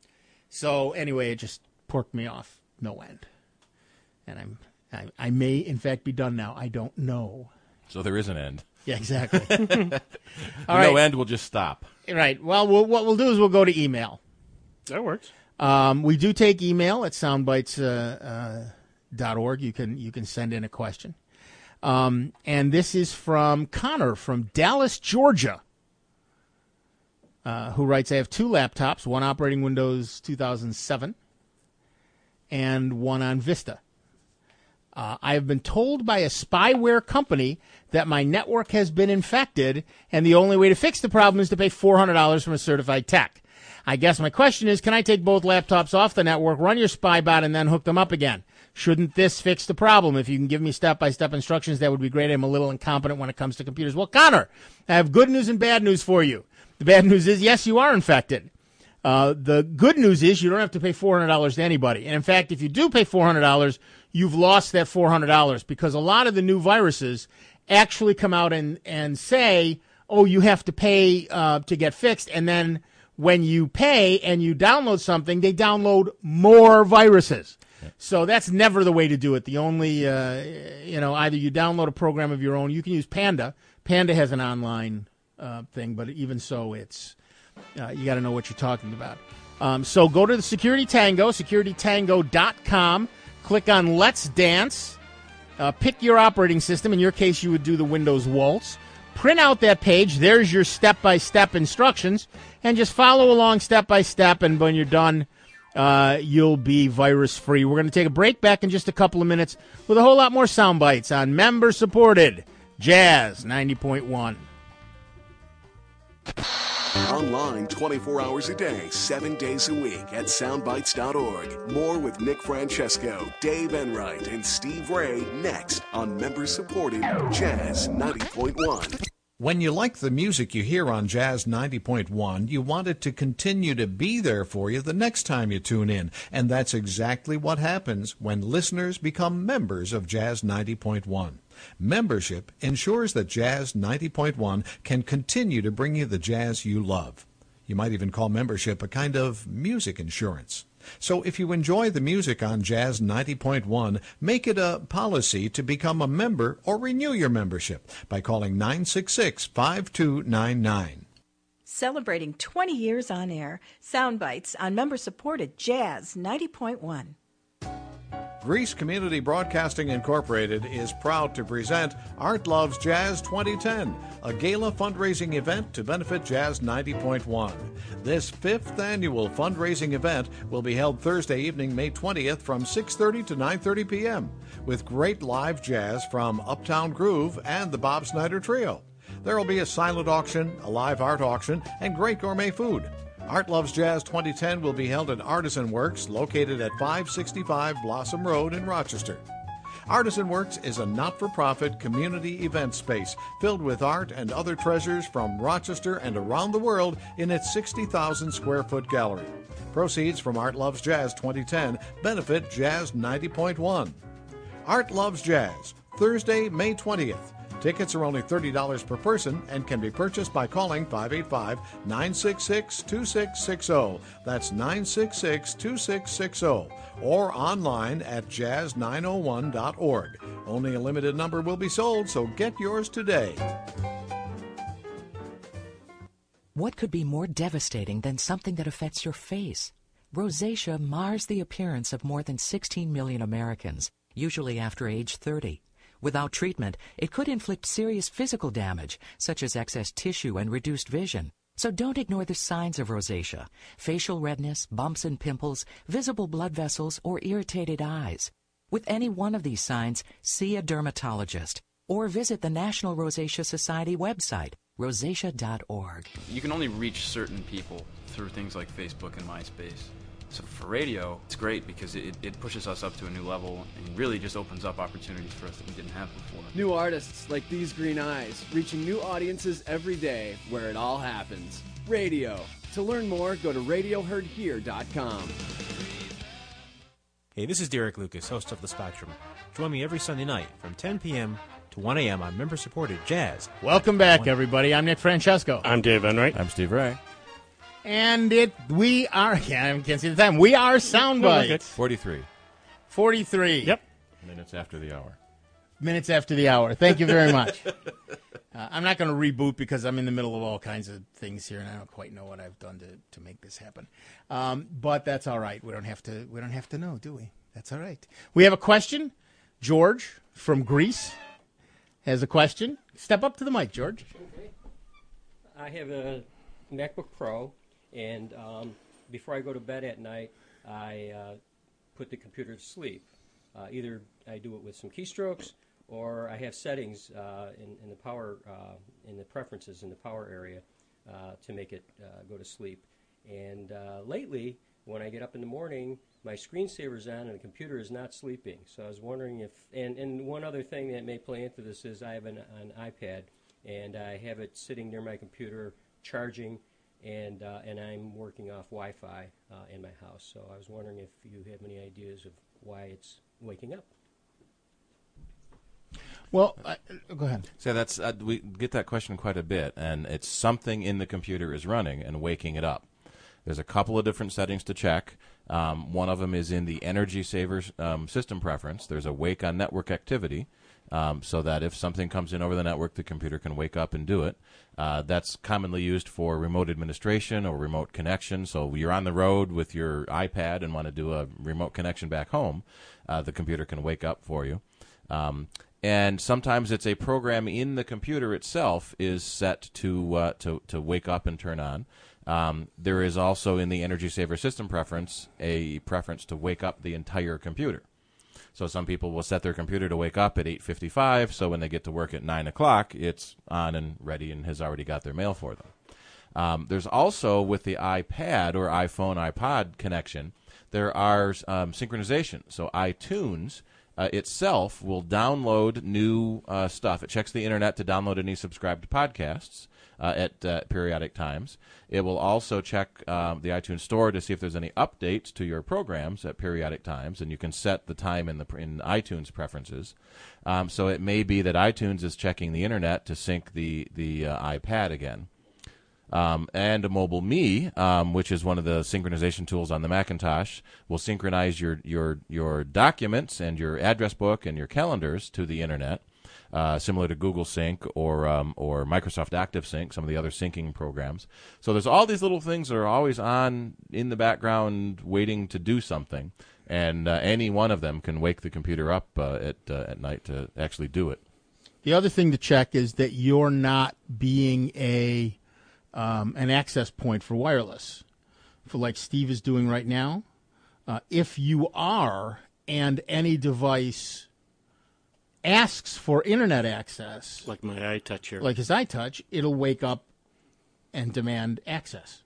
So anyway, it just porked me off no end. And I'm I, I may, in fact, be done now. I don't know. So there is an end. Yeah, exactly. All right. No end will just stop. Right. Well, we'll, what we'll do is we'll go to email. That works. Um, we do take email at soundbites dot org. Uh, uh, you can you can send in a question. Um, and this is from Connor from Dallas, Georgia, uh, who writes, I have two laptops, one operating Windows two thousand seven and one on Vista. Uh, I have been told by a spyware company that my network has been infected, and the only way to fix the problem is to pay four hundred dollars from a certified tech. I guess my question is, can I take both laptops off the network, run your spy bot, and then hook them up again? Shouldn't this fix the problem? If you can give me step-by-step instructions, that would be great. I'm a little incompetent when it comes to computers. Well, Connor, I have good news and bad news for you. The bad news is, yes, you are infected. Uh, the good news is you don't have to pay four hundred dollars to anybody. And, in fact, if you do pay four hundred dollars, you've lost that four hundred dollars because a lot of the new viruses actually come out and, and say, oh, you have to pay uh, to get fixed. And then when you pay and you download something, they download more viruses. So that's never the way to do it. The only, uh, you know, either you download a program of your own. You can use Panda. Panda has an online uh, thing, but even so, it's uh, you got to know what you're talking about. Um, so go to the Security Tango, security tango dot com. Click on Let's Dance. Uh, pick your operating system. In your case, you would do the Windows Waltz. Print out that page. There's your step-by-step instructions. And just follow along step-by-step. And when you're done, uh, you'll be virus-free. We're going to take a break back in just a couple of minutes with a whole lot more sound bites on member-supported Jazz ninety point one. Online twenty-four hours a day, seven days a week at soundbites dot org. More with Nick Francesco, Dave Enright, and Steve Ray next on member-supported Jazz ninety point one. When you like the music you hear on Jazz ninety point one, you want it to continue to be there for you the next time you tune in. And that's exactly what happens when listeners become members of Jazz ninety point one. Membership ensures that Jazz ninety point one can continue to bring you the jazz you love. You might even call membership a kind of music insurance. So if you enjoy the music on Jazz ninety point one, make it a policy to become a member or renew your membership by calling nine six six, five two nine nine. Celebrating twenty years on air, Soundbites on member-supported Jazz ninety point one. Greece Community Broadcasting Incorporated is proud to present Art Loves Jazz twenty ten, a gala fundraising event to benefit Jazz ninety point one. This fifth annual fundraising event will be held Thursday evening, May twentieth from six thirty to nine thirty p.m. with great live jazz from Uptown Groove and the Bob Snyder Trio. There will be a silent auction, a live art auction, and great gourmet food. Art Loves Jazz twenty ten will be held at Artisan Works, located at five sixty-five Blossom Road in Rochester. Artisan Works is a not-for-profit community event space filled with art and other treasures from Rochester and around the world in its sixty thousand square foot gallery. Proceeds from Art Loves Jazz twenty ten benefit Jazz ninety point one. Art Loves Jazz, Thursday, May twentieth. Tickets are only thirty dollars per person and can be purchased by calling five eight five, nine six six, two six six zero. That's nine six six, two six six zero. Or online at jazz nine oh one dot org. Only a limited number will be sold, so get yours today. What could be more devastating than something that affects your face? Rosacea mars the appearance of more than sixteen million Americans, usually after age thirty. Without treatment, it could inflict serious physical damage, such as excess tissue and reduced vision. So don't ignore the signs of rosacea: facial redness, bumps and pimples, visible blood vessels, or irritated eyes. With any one of these signs, see a dermatologist or visit the National Rosacea Society website, rosacea dot org. You can only reach certain people through things like Facebook and MySpace. So for radio, it's great because it, it pushes us up to a new level and really just opens up opportunities for us that we didn't have before. New artists like These Green Eyes, reaching new audiences every day where it all happens. Radio. To learn more, go to radio heard here dot com. Hey, this is Derek Lucas, host of The Spectrum. Join me every Sunday night from ten p.m. to one a.m. on member-supported Jazz. Welcome back, everybody. I'm Nick Francesco. I'm Dave Enright. I'm Steve Ray. And it, we are, I can't see the time. We are Soundbites. forty-three. forty-three. Yep. Minutes after the hour. Minutes after the hour. Thank you very much. uh, I'm not going to reboot because I'm in the middle of all kinds of things here, and I don't quite know what I've done to, to make this happen. Um, but that's all right. We don't have to. We don't have to know, do we? That's all right. We have a question. George from Greece has a question. Step up to the mic, George. Okay. I have a MacBook Pro, and um, before I go to bed at night, I uh, put the computer to sleep. Uh, either I do it with some keystrokes, or I have settings uh, in, in the power, uh, in the preferences in the power area uh, to make it uh, go to sleep. And uh, lately, when I get up in the morning, my screensaver's on and the computer is not sleeping. So I was wondering if, and, and one other thing that may play into this is I have an, an iPad, and I have it sitting near my computer charging, and uh, and I'm working off Wi-Fi uh, in my house. So I was wondering if you have any ideas of why it's waking up. Well, uh, go ahead. So that's uh, we get that question quite a bit, and it's something in the computer is running and waking it up. There's a couple of different settings to check. Um, one of them is in the energy saver um, system preference. There's a wake on network activity, um, so that if something comes in over the network, the computer can wake up and do it. Uh, that's commonly used for remote administration or remote connection. So you're on the road with your iPad and want to do a remote connection back home, uh, the computer can wake up for you. Um, and sometimes it's a program in the computer itself is set to uh, to to wake up and turn on. Um, there is also in the energy saver system preference a preference to wake up the entire computer. So some people will set their computer to wake up at eight fifty-five, so when they get to work at nine o'clock, it's on and ready and has already got their mail for them. Um, there's also, with the iPad or iPhone, iPod connection, there are um, synchronization. So iTunes uh, itself will download new uh, stuff. It checks the internet to download any subscribed podcasts uh, at uh, periodic times. It will also check um, the iTunes Store to see if there's any updates to your programs at periodic times, and you can set the time in the in iTunes preferences. Um, so it may be that iTunes is checking the internet to sync the the uh, iPad again. Um, and a Mobile Me, um, which is one of the synchronization tools on the Macintosh, will synchronize your your your documents and your address book and your calendars to the internet, uh, similar to Google Sync or um, or Microsoft ActiveSync, some of the other syncing programs. So there's all these little things that are always on in the background, waiting to do something, and uh, any one of them can wake the computer up uh, at uh, at night to actually do it. The other thing to check is that you're not being a Um, an access point for wireless, for like Steve is doing right now. Uh, if you are, and any device asks for internet access, like my iTouch here, like his iTouch, it'll wake up and demand access.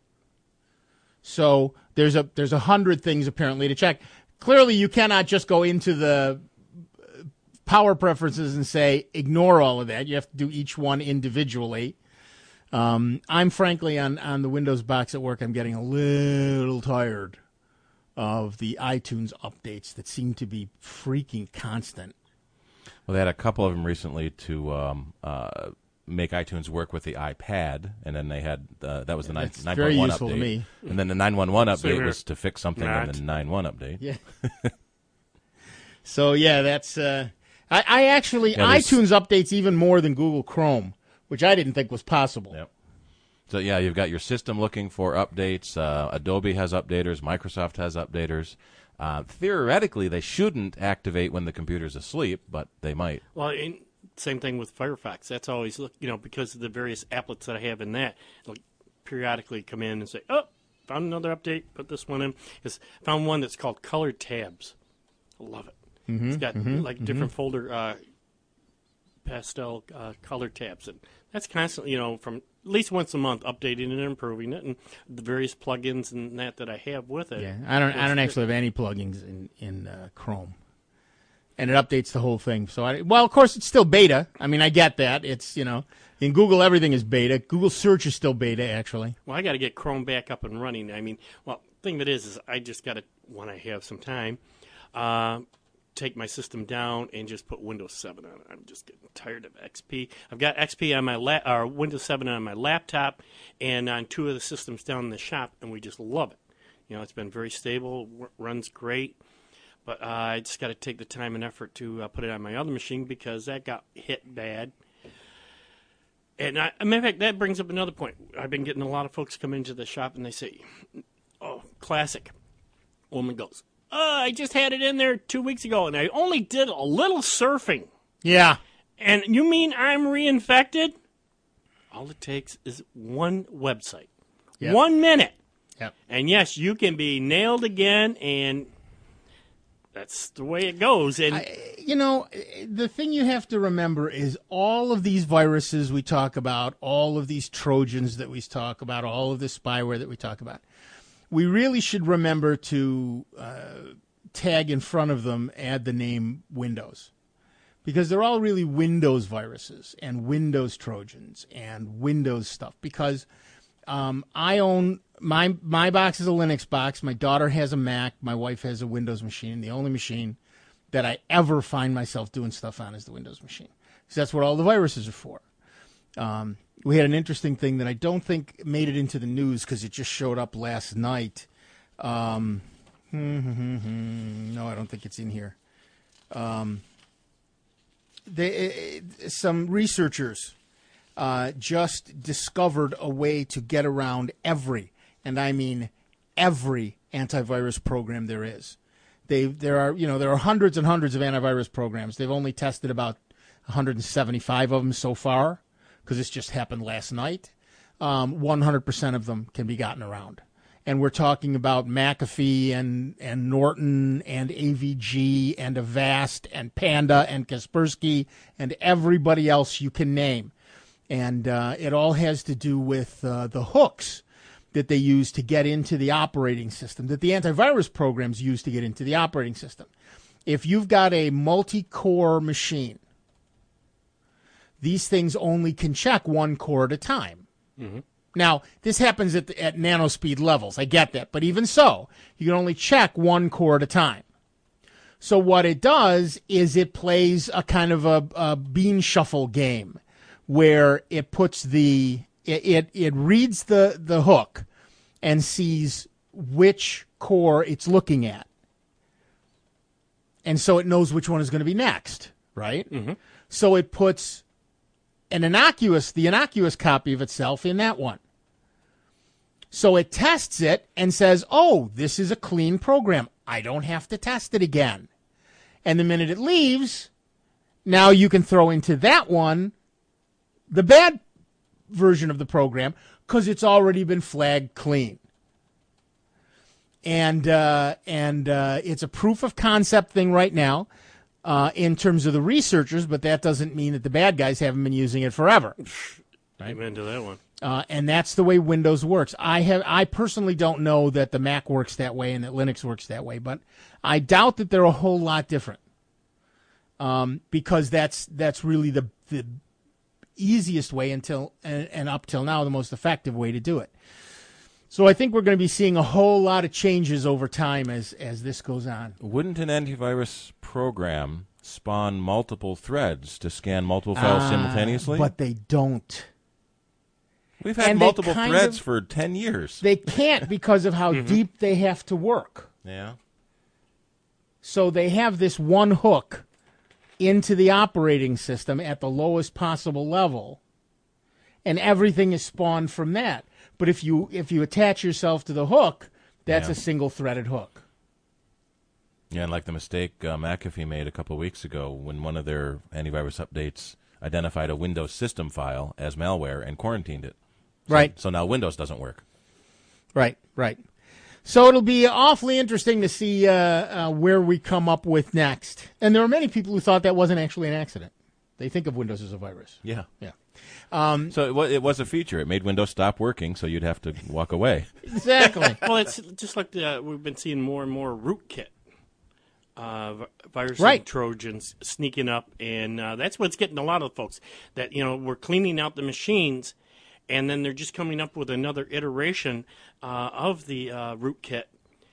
So there's a there's a hundred things apparently to check. Clearly, you cannot just go into the power preferences and say ignore all of that. You have to do each one individually. Um, I'm frankly on, on the Windows box at work. I'm getting a little tired of the iTunes updates that seem to be freaking constant. Well, they had a couple of them recently to um, uh, make iTunes work with the iPad, and then they had uh, that was the nine one one update. To me. And then the nine one one update So was to fix something not. in the nine one update. Yeah. So yeah, that's uh, I, I actually Yeah, there's- iTunes updates even more than Google Chrome, which I didn't think was possible. Yep. So, yeah, you've got your system looking for updates. Uh, Adobe has updaters. Microsoft has updaters. Uh, theoretically, they shouldn't activate when the computer's asleep, but they might. Well, and same thing with Firefox. That's always, look, you know, because of the various applets that I have in that, it'll periodically come in and say, oh, found another update, put this one in. It's found one that's called Color Tabs. I love it. Mm-hmm, It's got, mm-hmm, like, different mm-hmm. folder uh, pastel uh, color tabs. And that's constantly, you know, from at least once a month, updating and improving it, and the various plugins and that that I have with it. Yeah, I don't. I don't actually have any plugins in in uh, Chrome, and it updates the whole thing. So, I, well, of course, it's still beta. I mean, I get that. It's you know, in Google, everything is beta. Google Search is still beta, actually. Well, I got to get Chrome back up and running. I mean, well, the thing of it is, is I just got to when I have some time. Uh, take my system down and just put Windows seven on it. I'm just getting tired of X P. I've got X P on my la- or Windows seven on my laptop and on two of the systems down in the shop, and we just love it. You know, it's been very stable, w- runs great. But uh, I just got to take the time and effort to uh, put it on my other machine because that got hit bad. And I, I mean, in fact, that brings up another point. I've been getting a lot of folks come into the shop and they say, "Oh, classic." Woman goes, "Oh, I just had it in there two weeks ago, and I only did a little surfing." Yeah. And you mean I'm reinfected? All it takes is one website, Yep. one minute, Yep. and yes, you can be nailed again, and that's the way it goes. And I, you know, the thing you have to remember is all of these viruses we talk about, all of these Trojans that we talk about, all of this spyware that we talk about, we really should remember to uh, tag in front of them, add the name Windows. Because they're all really Windows viruses and Windows Trojans and Windows stuff. Because um, I own, my my box is a Linux box. My daughter has a Mac. My wife has a Windows machine. The only machine that I ever find myself doing stuff on is the Windows machine. Because that's what all the viruses are for. Um, we had an interesting thing that I don't think made it into the news because it just showed up last night. Um, no, I don't think it's in here. Um, they, some researchers uh, just discovered a way to get around every, and I mean every, antivirus program there is. They there are you know there are hundreds and hundreds of antivirus programs. They've only tested about one hundred seventy-five of them so far, because this just happened last night. Um, one hundred percent of them can be gotten around. And we're talking about McAfee and, and Norton and A V G and Avast and Panda and Kaspersky and everybody else you can name. And uh, it all has to do with uh, the hooks that they use to get into the operating system, that the antivirus programs use to get into the operating system. If you've got a multi-core machine, these things only can check one core at a time. Mm-hmm. Now, this happens at, at nanospeed levels. I get that. But even so, you can only check one core at a time. So what it does is it plays a kind of a, a bean shuffle game where it puts the, it, it, it reads the, the hook and sees which core it's looking at. And so it knows which one is going to be next, right? Mm-hmm. So it puts an innocuous, the innocuous copy of itself in that one. So it tests it and says, oh, this is a clean program. I don't have to test it again. And the minute it leaves, now you can throw into that one the bad version of the program because it's already been flagged clean. And uh, and uh, it's a proof of concept thing right now. Uh, in terms of the researchers, but that doesn't mean that the bad guys haven't been using it forever. Right? Amen to that one. Uh, and that's the way Windows works. I have, I personally don't know that the Mac works that way and that Linux works that way, but I doubt that they're a whole lot different. Um, because that's that's really the the easiest way until and, and up till now the most effective way to do it. So I think we're going to be seeing a whole lot of changes over time as, as this goes on. Wouldn't an antivirus program spawn multiple threads to scan multiple files uh, simultaneously? But they don't. We've had and multiple kind threads of, for ten years. They can't because of how mm-hmm. deep they have to work. Yeah. So they have this one hook into the operating system at the lowest possible level, and everything is spawned from that. But if you if you attach yourself to the hook, that's yeah. a single-threaded hook. Yeah, and like the mistake uh, McAfee made a couple of weeks ago when one of their antivirus updates identified a Windows system file as malware and quarantined it. So, right. So now Windows doesn't work. Right, right. So it'll be awfully interesting to see uh, uh, where we come up with next. And there are many people who thought that wasn't actually an accident. They think of Windows as a virus. Yeah. Yeah. Um, so it was, it was a feature. It made Windows stop working, so you'd have to walk away. Exactly. Well, it's just like the, we've been seeing more and more rootkit uh, virus right. and Trojans sneaking up, and uh, that's what's getting a lot of folks. That you know we're cleaning out the machines, and then they're just coming up with another iteration uh, of the uh, rootkit,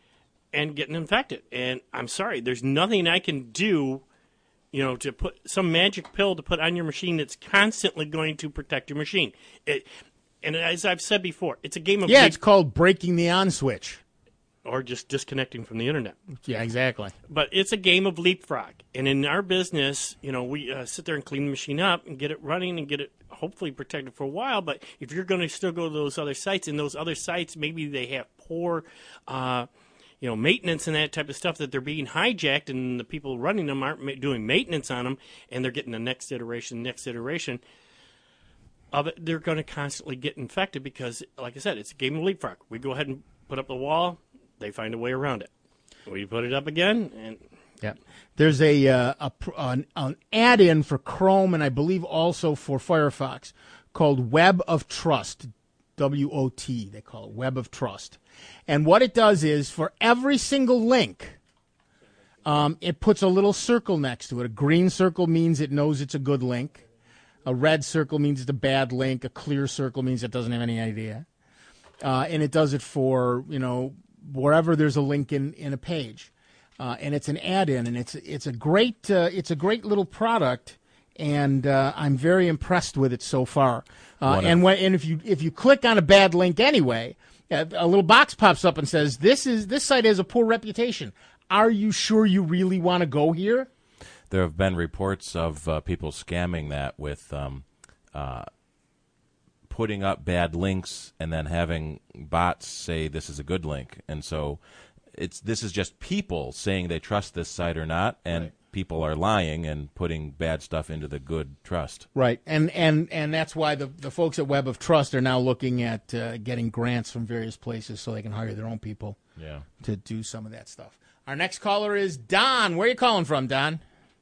and getting infected. And I'm sorry, there's nothing I can do, you know, to put some magic pill to put on your machine that's constantly going to protect your machine. It, and as I've said before, it's a game of Yeah, leap- it's called breaking the on switch. or just disconnecting from the internet. Yeah, exactly. But it's a game of leapfrog. And in our business, you know, we uh, sit there and clean the machine up and get it running and get it hopefully protected for a while. But if you're going to still go to those other sites, and those other sites, maybe they have poor, uh, you know, maintenance and that type of stuff, that they're being hijacked and the people running them aren't ma- doing maintenance on them, and they're getting the next iteration, next iteration of it, they're going to constantly get infected because, like I said, it's a game of leapfrog. We go ahead and put up the wall. They find a way around it. We put it up again, and yeah, there's a, uh, a pr- an, an add-in for Chrome and I believe also for Firefox called Web of Trust, W O T. They call it Web of Trust, and what it does is for every single link, um, it puts a little circle next to it. A green circle means it knows it's a good link. A red circle means it's a bad link. A clear circle means it doesn't have any idea. Uh, and it does it for, you know, wherever there's a link in, in a page, uh, and it's an add-in, and it's it's a great uh, it's a great little product, and uh, I'm very impressed with it so far. Uh, and when and if you if you click on a bad link anyway, a, a little box pops up and says this is this site has a poor reputation. Are you sure you really want to go here? There have been reports of uh, people scamming that with um, uh, putting up bad links and then having bots say this is a good link. And so it's this is just people saying they trust this site or not, and right. people are lying and putting bad stuff into the good trust. Right. And and, and that's why the, the folks at Web of Trust are now looking at uh, getting grants from various places so they can hire their own people yeah. to do some of that stuff. Our next caller is Don. Where are you calling from, Don?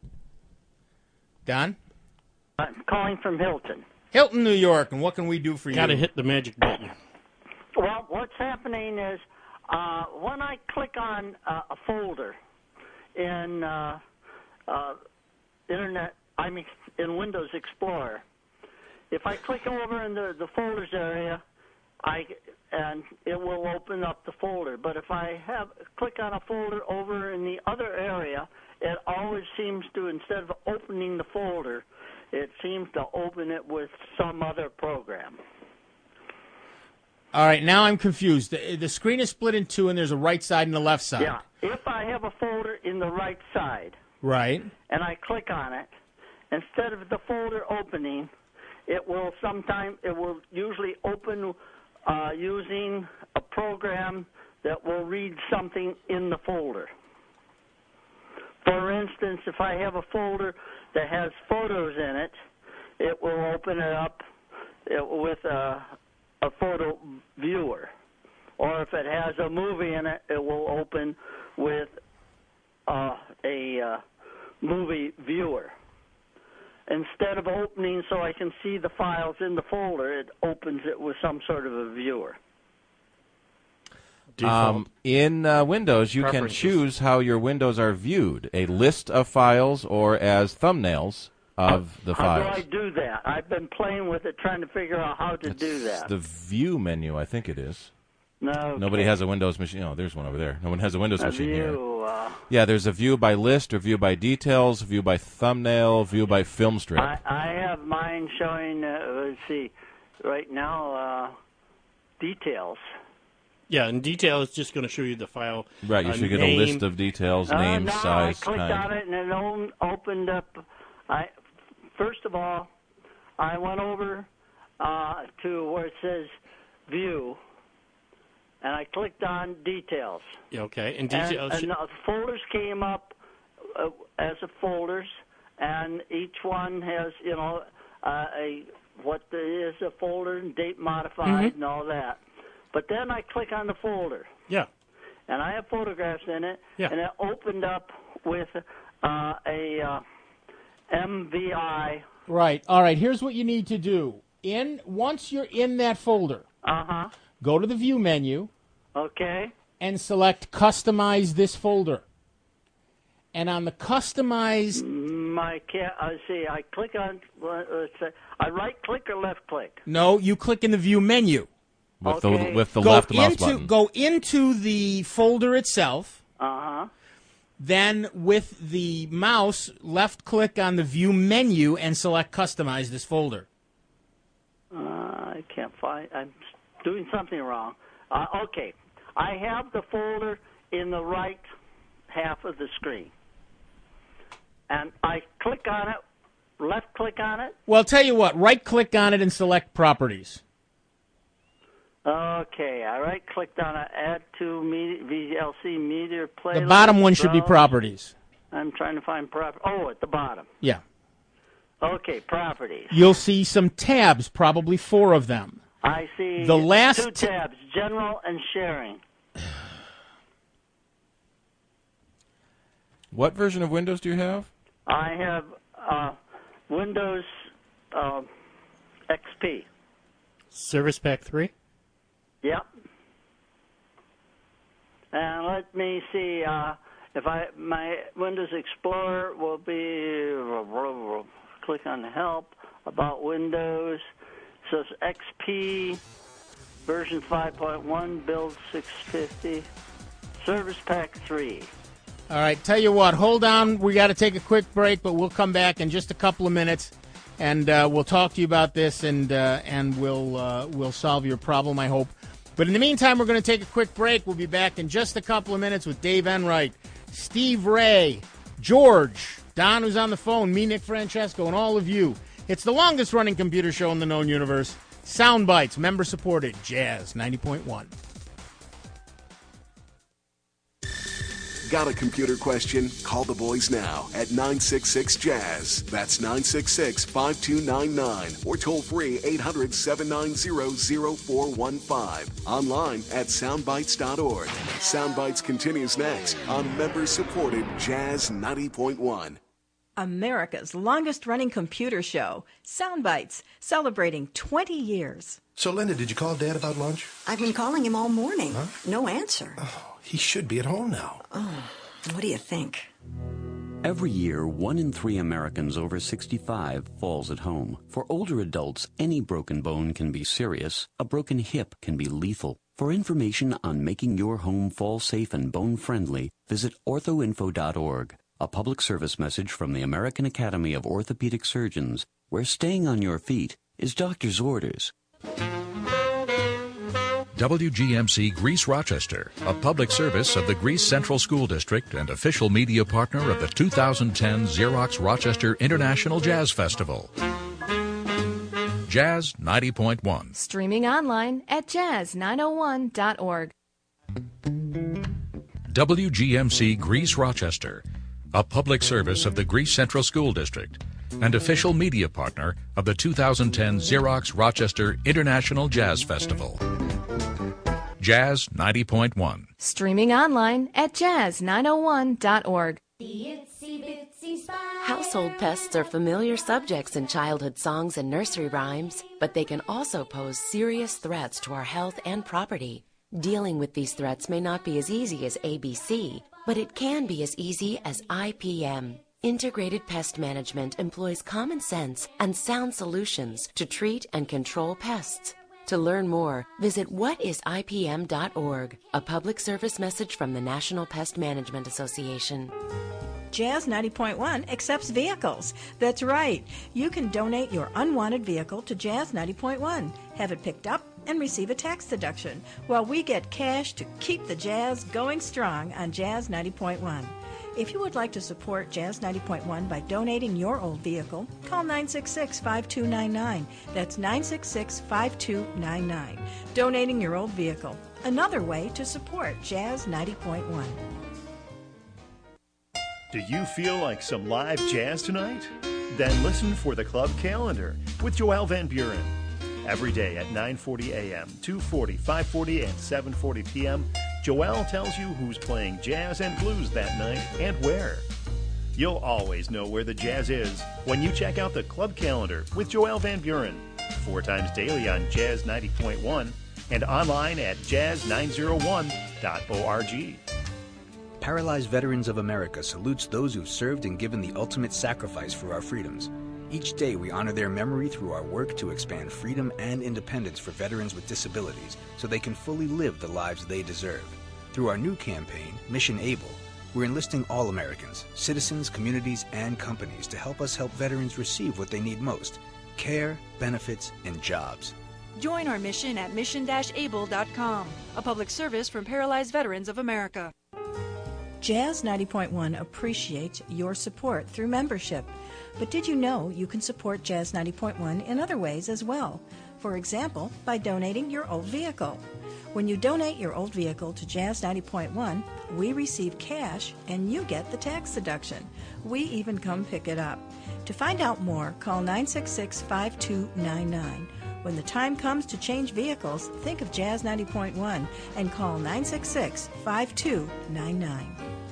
Don? I'm calling from Hilton. Hilton, New York, and what can we do for you? Got to hit the magic button. Well, what's happening is uh, when I click on uh, a folder in uh, uh, Internet, I mean in Windows Explorer, if I click over in the, the folders area, I and it will open up the folder. But if I have click on a folder over in the other area, it always seems to, instead of opening the folder, it seems to open it with some other program. All right, now I'm confused. The, the screen is split in two, and there's a right side and a left side. Yeah, if I have a folder in the right side, right, and I click on it, instead of the folder opening, it will sometime it will usually open uh, using a program that will read something in the folder. For instance, if I have a folder that has photos in it, it will open it up with a, a photo viewer. Or if it has a movie in it, it will open with uh, a uh, movie viewer. Instead of opening so I can see the files in the folder, it opens it with some sort of a viewer. Um, in uh, Windows, you can choose how your windows are viewed, a list of files or as thumbnails of the how files. How do I do that? I've been playing with it, trying to figure out how to it's do that. The view menu, I think it is. No. Okay. Nobody has a Windows machine. Oh, there's one over there. No one has a Windows a machine view, here. Uh, yeah, there's a view by list, or view by details, view by thumbnail, view by film strip. I, I have mine showing, uh, let's see, right now, uh, details. Yeah, and detail is just going to show you the file. Right, you uh, should get name. a list of details, uh, name, no, size, I clicked kind. on it and it o- opened up. I first of all, I went over uh, to where it says View, and I clicked on Details. Okay, and details. And, and uh, folders came up uh, as a folders, and each one has, you know, uh, a what is a folder and date modified mm-hmm. and all that. But then I click on the folder. Yeah. And I have photographs in it. Yeah. And it opened up with uh, a uh, M V I. Right. All right. Here's what you need to do. In once you're in that folder, uh-huh. go to the View menu. Okay. And select Customize this folder. And on the Customize... My cat, I see, I click on... Let's say, I right-click or left-click? No, you click in the View menu. with Okay. the with the go left mouse into, button. Go into the folder itself. Uh-huh. Then, with the mouse, left-click on the View menu and select Customize this folder. Uh, I can't find. I'm doing something wrong. Uh, okay, I have the folder in the right half of the screen, and I click on it. Left-click on it. Well, I'll tell you what. Right-click on it and select Properties. Okay, I right-clicked on it. Add to media, V L C media playlist. The bottom one should be browse. Properties. I'm trying to find property. Oh, at the bottom. Yeah. Okay, properties. You'll see some tabs, probably four of them. I see The last two tabs, general and sharing. What version of Windows do you have? I have uh, Windows uh, X P. Service Pack three? Yep. And let me see uh, if I my Windows Explorer will be click on Help about Windows. So it's X P version five point one, build six fifty, Service Pack three. All right, tell you what, hold on. We got to take a quick break, but we'll come back in just a couple of minutes, and uh, we'll talk to you about this, and uh, and we'll uh, we'll solve your problem, I hope. But in the meantime, we're going to take a quick break. We'll be back in just a couple of minutes with Dave Enright, Steve Ray, George, Don, who's on the phone, me, Nick Francesco, and all of you. It's the longest-running computer show in the known universe. Soundbites, member-supported, Jazz ninety point one. Got a computer question? Call the boys now at nine six six jazz. That's nine six six, five two nine nine. Or toll free eight hundred, seven nine zero, zero four one five. Online at soundbites dot org. Soundbites continues next on member-supported Jazz ninety point one. America's longest-running computer show, Soundbites, celebrating twenty years. So, Linda, did you call Dad about lunch? I've been calling him all morning. Huh? No answer. Oh, he should be at home now. Oh, what do you think? Every year, one in three Americans over sixty-five falls at home. For older adults, any broken bone can be serious. A broken hip can be lethal. For information on making your home fall safe and bone-friendly, visit ortho info dot org. A public service message from the American Academy of Orthopedic Surgeons, where staying on your feet is doctor's orders. W G M C Greece Rochester, a public service of the Greece Central School District and official media partner of the two thousand ten Xerox Rochester International Jazz Festival. Jazz ninety point one. Streaming online at jazz nine oh one dot org. W G M C Greece Rochester, a public service of the Greece Central School District and official media partner of the two thousand ten Xerox Rochester International Jazz Festival. Jazz ninety point one. Streaming online at jazz nine oh one dot org. Household pests are familiar subjects in childhood songs and nursery rhymes, but they can also pose serious threats to our health and property. Dealing with these threats may not be as easy as A B C, but it can be as easy as I P M. Integrated Pest Management employs common sense and sound solutions to treat and control pests. To learn more, visit what is I P M dot org, a public service message from the National Pest Management Association. Jazz ninety point one accepts vehicles. That's right. You can donate your unwanted vehicle to Jazz ninety point one, have it picked up, and receive a tax deduction, while we get cash to keep the jazz going strong on Jazz ninety point one. If you would like to support Jazz ninety point one by donating your old vehicle, call nine six six, five two nine nine. That's nine six six, five two nine nine. Donating your old vehicle, another way to support Jazz ninety point one. Do you feel like some live jazz tonight? Then listen for the Club Calendar with Joelle Van Buren. Every day at nine forty a.m., two forty, five forty, and seven forty p.m., Joelle tells you who's playing jazz and blues that night and where. You'll always know where the jazz is when you check out the Club Calendar with Joelle Van Buren, four times daily on Jazz ninety point one and online at jazz nine oh one dot org. Paralyzed Veterans of America salutes those who've served and given the ultimate sacrifice for our freedoms. Each day we honor their memory through our work to expand freedom and independence for veterans with disabilities so they can fully live the lives they deserve. Through our new campaign, Mission Able, we're enlisting all Americans, citizens, communities, and companies to help us help veterans receive what they need most: care, benefits, and jobs. Join our mission at mission dash able dot com, a public service from Paralyzed Veterans of America. Jazz ninety point one appreciates your support through membership. But did you know you can support Jazz ninety point one in other ways as well? For example, by donating your old vehicle. When you donate your old vehicle to Jazz ninety point one, we receive cash and you get the tax deduction. We even come pick it up. To find out more, call nine six six, five two nine nine. When the time comes to change vehicles, think of Jazz ninety point one and call nine six six, five two nine nine.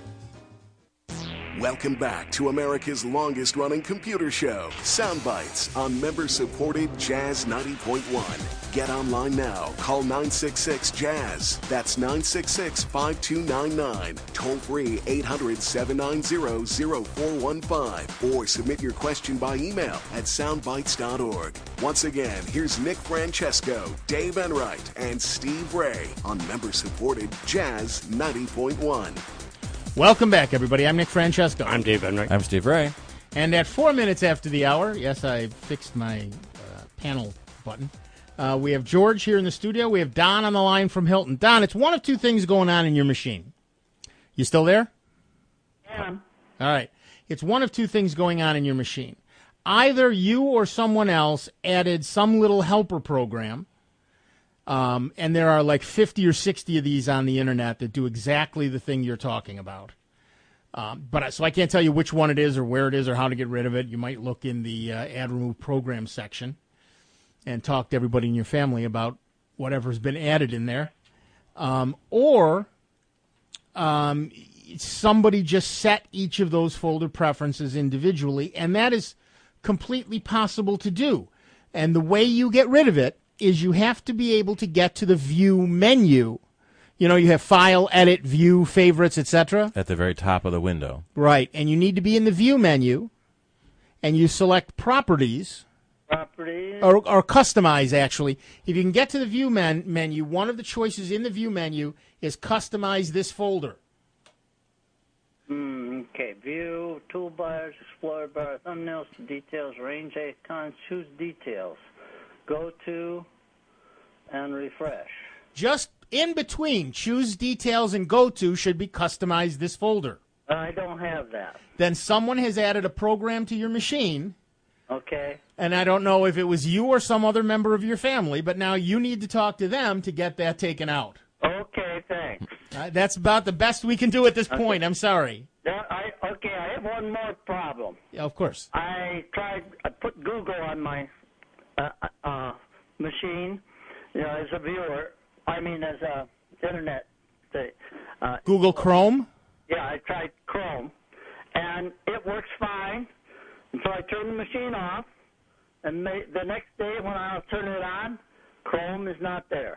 Welcome back to America's longest-running computer show, Soundbites, on member-supported Jazz ninety point one. Get online now. Call nine six six, jazz. That's nine six six, five two nine nine. Toll free eight hundred, seven nine zero, zero four one five. Or submit your question by email at soundbites dot org. Once again, here's Nick Francesco, Dave Enright, and Steve Ray on member-supported Jazz ninety point one. Welcome back, everybody. I'm Nick Francesco. I'm Dave Enright. I'm Steve Ray. And at four minutes after the hour, yes, I fixed my uh, panel button. Uh, we have George here in the studio. We have Don on the line from Hilton. Don, it's one of two things going on in your machine. You still there? Yeah. All right. It's one of two things going on in your machine. Either you or someone else added some little helper program, um, and there are like fifty or sixty of these on the internet that do exactly the thing you're talking about. Um, but I, so I can't tell you which one it is or where it is or how to get rid of it. You might look in the uh, add remove program section and talk to everybody in your family about whatever's been added in there. Um, or um, somebody just set each of those folder preferences individually, and that is completely possible to do. And the way you get rid of it is you have to be able to get to the View menu. You know, you have File, Edit, View, Favorites, et cetera. At the very top of the window. Right, and you need to be in the View menu, and you select Properties. Properties. Or, or Customize, actually. If you can get to the View men- menu, one of the choices in the View menu is Customize this folder. Mm, okay, View, Toolbars, Explorer Bar, Thumbnails, Details, Range Icons, Choose Details. Go to and refresh. Just in between Choose Details and Go To should be Customize this folder. I don't have that. Then someone has added a program to your machine. Okay. And I don't know if it was you or some other member of your family, but now you need to talk to them to get that taken out. Okay, thanks. Uh, that's about the best we can do at this point. Okay. I'm sorry. Uh, I, okay, I have one more problem. Yeah, of course. I tried, I put Google on my uh, uh, machine, you know, as a viewer. I mean, as a internet. Uh, Google Chrome? Yeah, I tried Chrome, and it works fine until I turn the machine off, and may, the next day when I'll turn it on, Chrome is not there.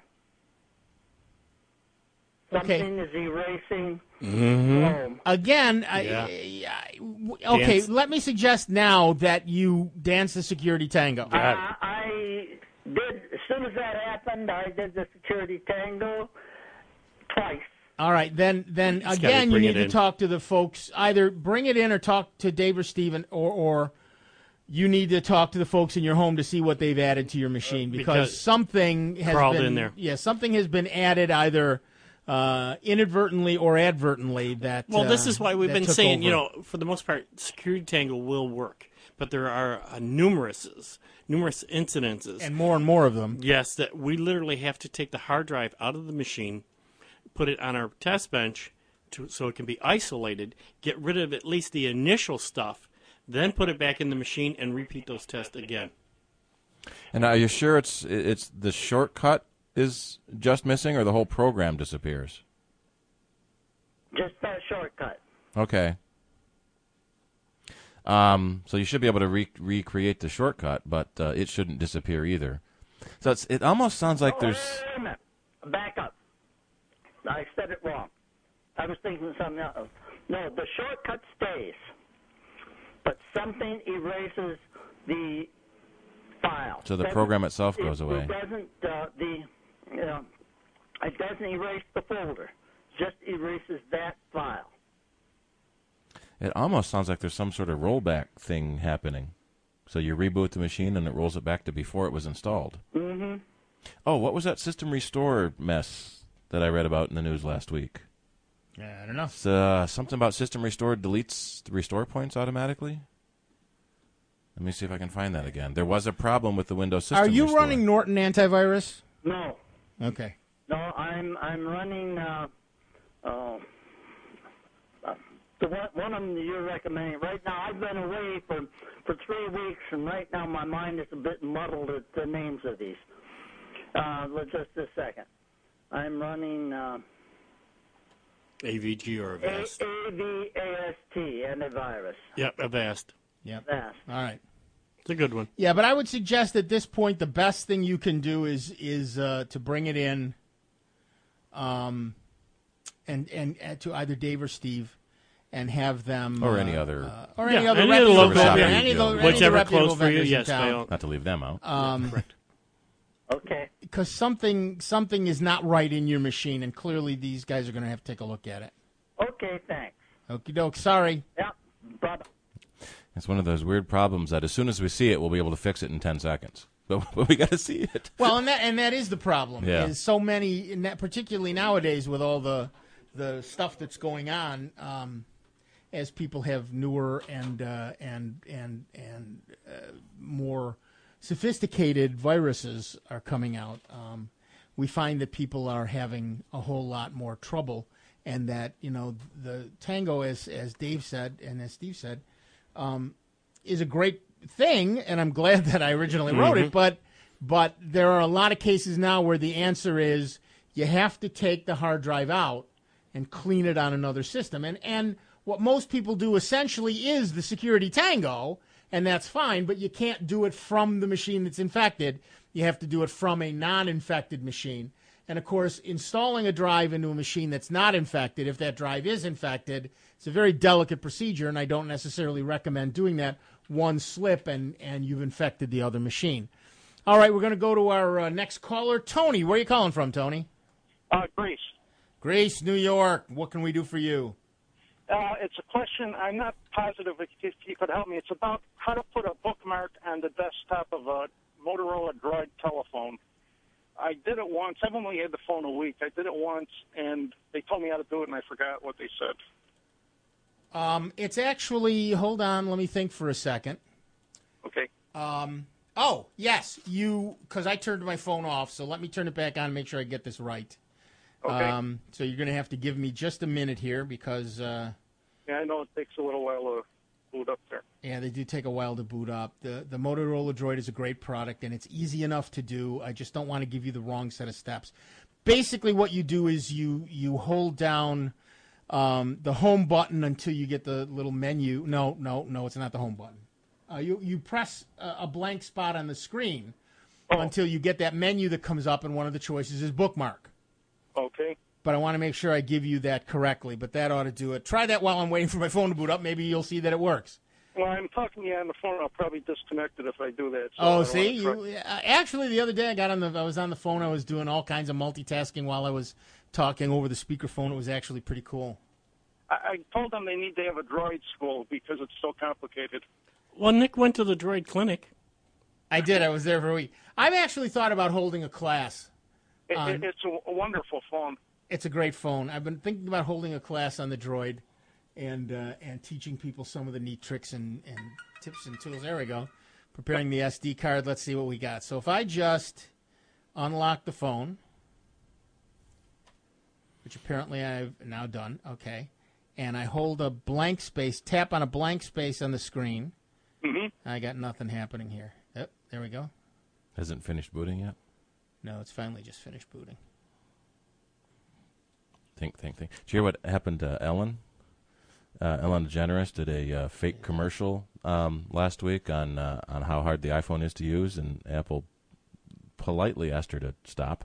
Something okay. is erasing mm-hmm. Chrome. Again, yeah. I, I, okay, dance. Let me suggest now that you dance the security tango. Uh, I did, as soon as that happened, I did the security tango twice. All right, then then it's again, you need to talk to the folks. Either bring it in or talk to Dave or Steven, or, or you need to talk to the folks in your home to see what they've added to your machine, because, because something has crawled been in there. Yeah, something has been added either uh, inadvertently or advertently. That well, this uh, is why we've been saying, over. you know, for the most part, security tango will work, but there are uh, numerous, numerous incidences, and more and more of them. Yes, that we literally have to take the hard drive out of the machine, put it on our test bench to, so it can be isolated, get rid of at least the initial stuff, then put it back in the machine and repeat those tests again. And are you sure it's it's the shortcut is just missing, or the whole program disappears? Just that shortcut. Okay. Um, so you should be able to re- recreate the shortcut, but uh, it shouldn't disappear either. So it's, it almost sounds like oh, there's... Wait a minute. Back up. I said it wrong. I was thinking something else. No, the shortcut stays, but something erases the file. So the Doesn't- program itself goes it, away. It doesn't uh, the you know, it doesn't erase the folder. Just erases that file. It almost sounds like there's some sort of rollback thing happening. So you reboot the machine and it rolls it back to before it was installed. Mm-hmm. Oh, what was that system restore mess that I read about in the news last week? Yeah, I don't know. It's, uh, something about system restore deletes the restore points automatically. Let me see if I can find that again. There was a problem with the Windows system Are you restore. running Norton antivirus? No. Okay. No, I'm I'm running uh, uh, uh, the one, one of them that you're recommending. Right now, I've been away for for three weeks, and right now my mind is a bit muddled at the names of these. Uh, let's just a second. I'm running uh, A V G or A Avast. V A S T antivirus. Yep, Avast. Yep. Avast. All right. It's a good one. Yeah, but I would suggest at this point the best thing you can do is is uh, to bring it in, um, and and uh, to either Dave or Steve, and have them Or uh, any other- uh, or Yeah, any other any of the reputable local vendor, vendors, any of the, you know, any of the whichever reputable close for you, vendors in yes, by town. all- Not to leave them out. Um, Okay. Because something something is not right in your machine, and clearly these guys are going to have to take a look at it. Okay, thanks. Okie doke. Sorry. Yeah. Bye. It's one of those weird problems that as soon as we see it, we'll be able to fix it in ten seconds. But, but we got to see it. Well, and that and that is the problem. Yeah. Is so many, and that particularly nowadays with all the the stuff that's going on, um, as people have newer and uh, and and and uh, more sophisticated viruses are coming out. Um, we find that people are having a whole lot more trouble, and that you know the Tango, as as Dave said and as Steve said, um, is a great thing, and I'm glad that I originally wrote Mhm. it. But but there are a lot of cases now where the answer is you have to take the hard drive out and clean it on another system. And and what most people do essentially is the Security Tango, and that's fine. But you can't do it from the machine that's infected. You have to do it from a non-infected machine. And, of course, installing a drive into a machine that's not infected, if that drive is infected, it's a very delicate procedure, and I don't necessarily recommend doing that. One slip, and, and you've infected the other machine. All right, we're going to go to our uh, next caller. Tony, where are you calling from, Tony? Uh, Greece. Greece, New York. What can we do for you? Uh, it's a question. I'm not positive if, if you could help me. It's about how to put a bookmark on the desktop of a Motorola Droid telephone. I did it once. I've only had the phone a week. I did it once, and they told me how to do it, and I forgot what they said. Um, it's actually, hold on, let me think for a second. Okay. Um, oh, yes, you, because I turned my phone off, so let me turn it back on and make sure I get this right. Okay. Um, so you're going to have to give me just a minute here because, uh, Yeah, I know it takes a little while to boot up there. yeah, they do take a while to boot up. The the Motorola Droid is a great product, and it's easy enough to do. I just don't want to give you the wrong set of steps. Basically, what you do is you, you hold down um, the home button until you get the little menu. No, no, no, it's not the home button. Uh, you, you press a, a blank spot on the screen until you get that menu that comes up, and one of the choices is bookmark. Okay. But I want to make sure I give you that correctly, but that ought to do it. Try that while I'm waiting for my phone to boot up. Maybe you'll see that it works. Well, I'm talking to you on the phone. I'll probably disconnect it if I do that. So I Oh, don't see, wanna try- you, uh, actually, the other day I got on the, I was on the phone. I was doing all kinds of multitasking while I was talking over the speakerphone. It was actually pretty cool. I, I told them they need to have a droid school because it's so complicated. Well, Nick went to the Droid Clinic. I did. I was there for a week. I've actually thought about holding a class. It, on- it, it's a, a wonderful phone. It's a great phone. I've been thinking about holding a class on the Droid and uh, and teaching people some of the neat tricks and, and tips and tools. There we go. Preparing the S D card. Let's see what we got. So if I just unlock the phone, which apparently I've now done, okay, and I hold a blank space, tap on a blank space on the screen, mm-hmm. I got nothing happening here. Yep, there we go. Hasn't finished booting yet? No, it's finally just finished booting. Think, think, think. Did you hear what happened to Ellen? Uh, Ellen DeGeneres did a uh, fake commercial um, last week on uh, on how hard the iPhone is to use, and Apple politely asked her to stop.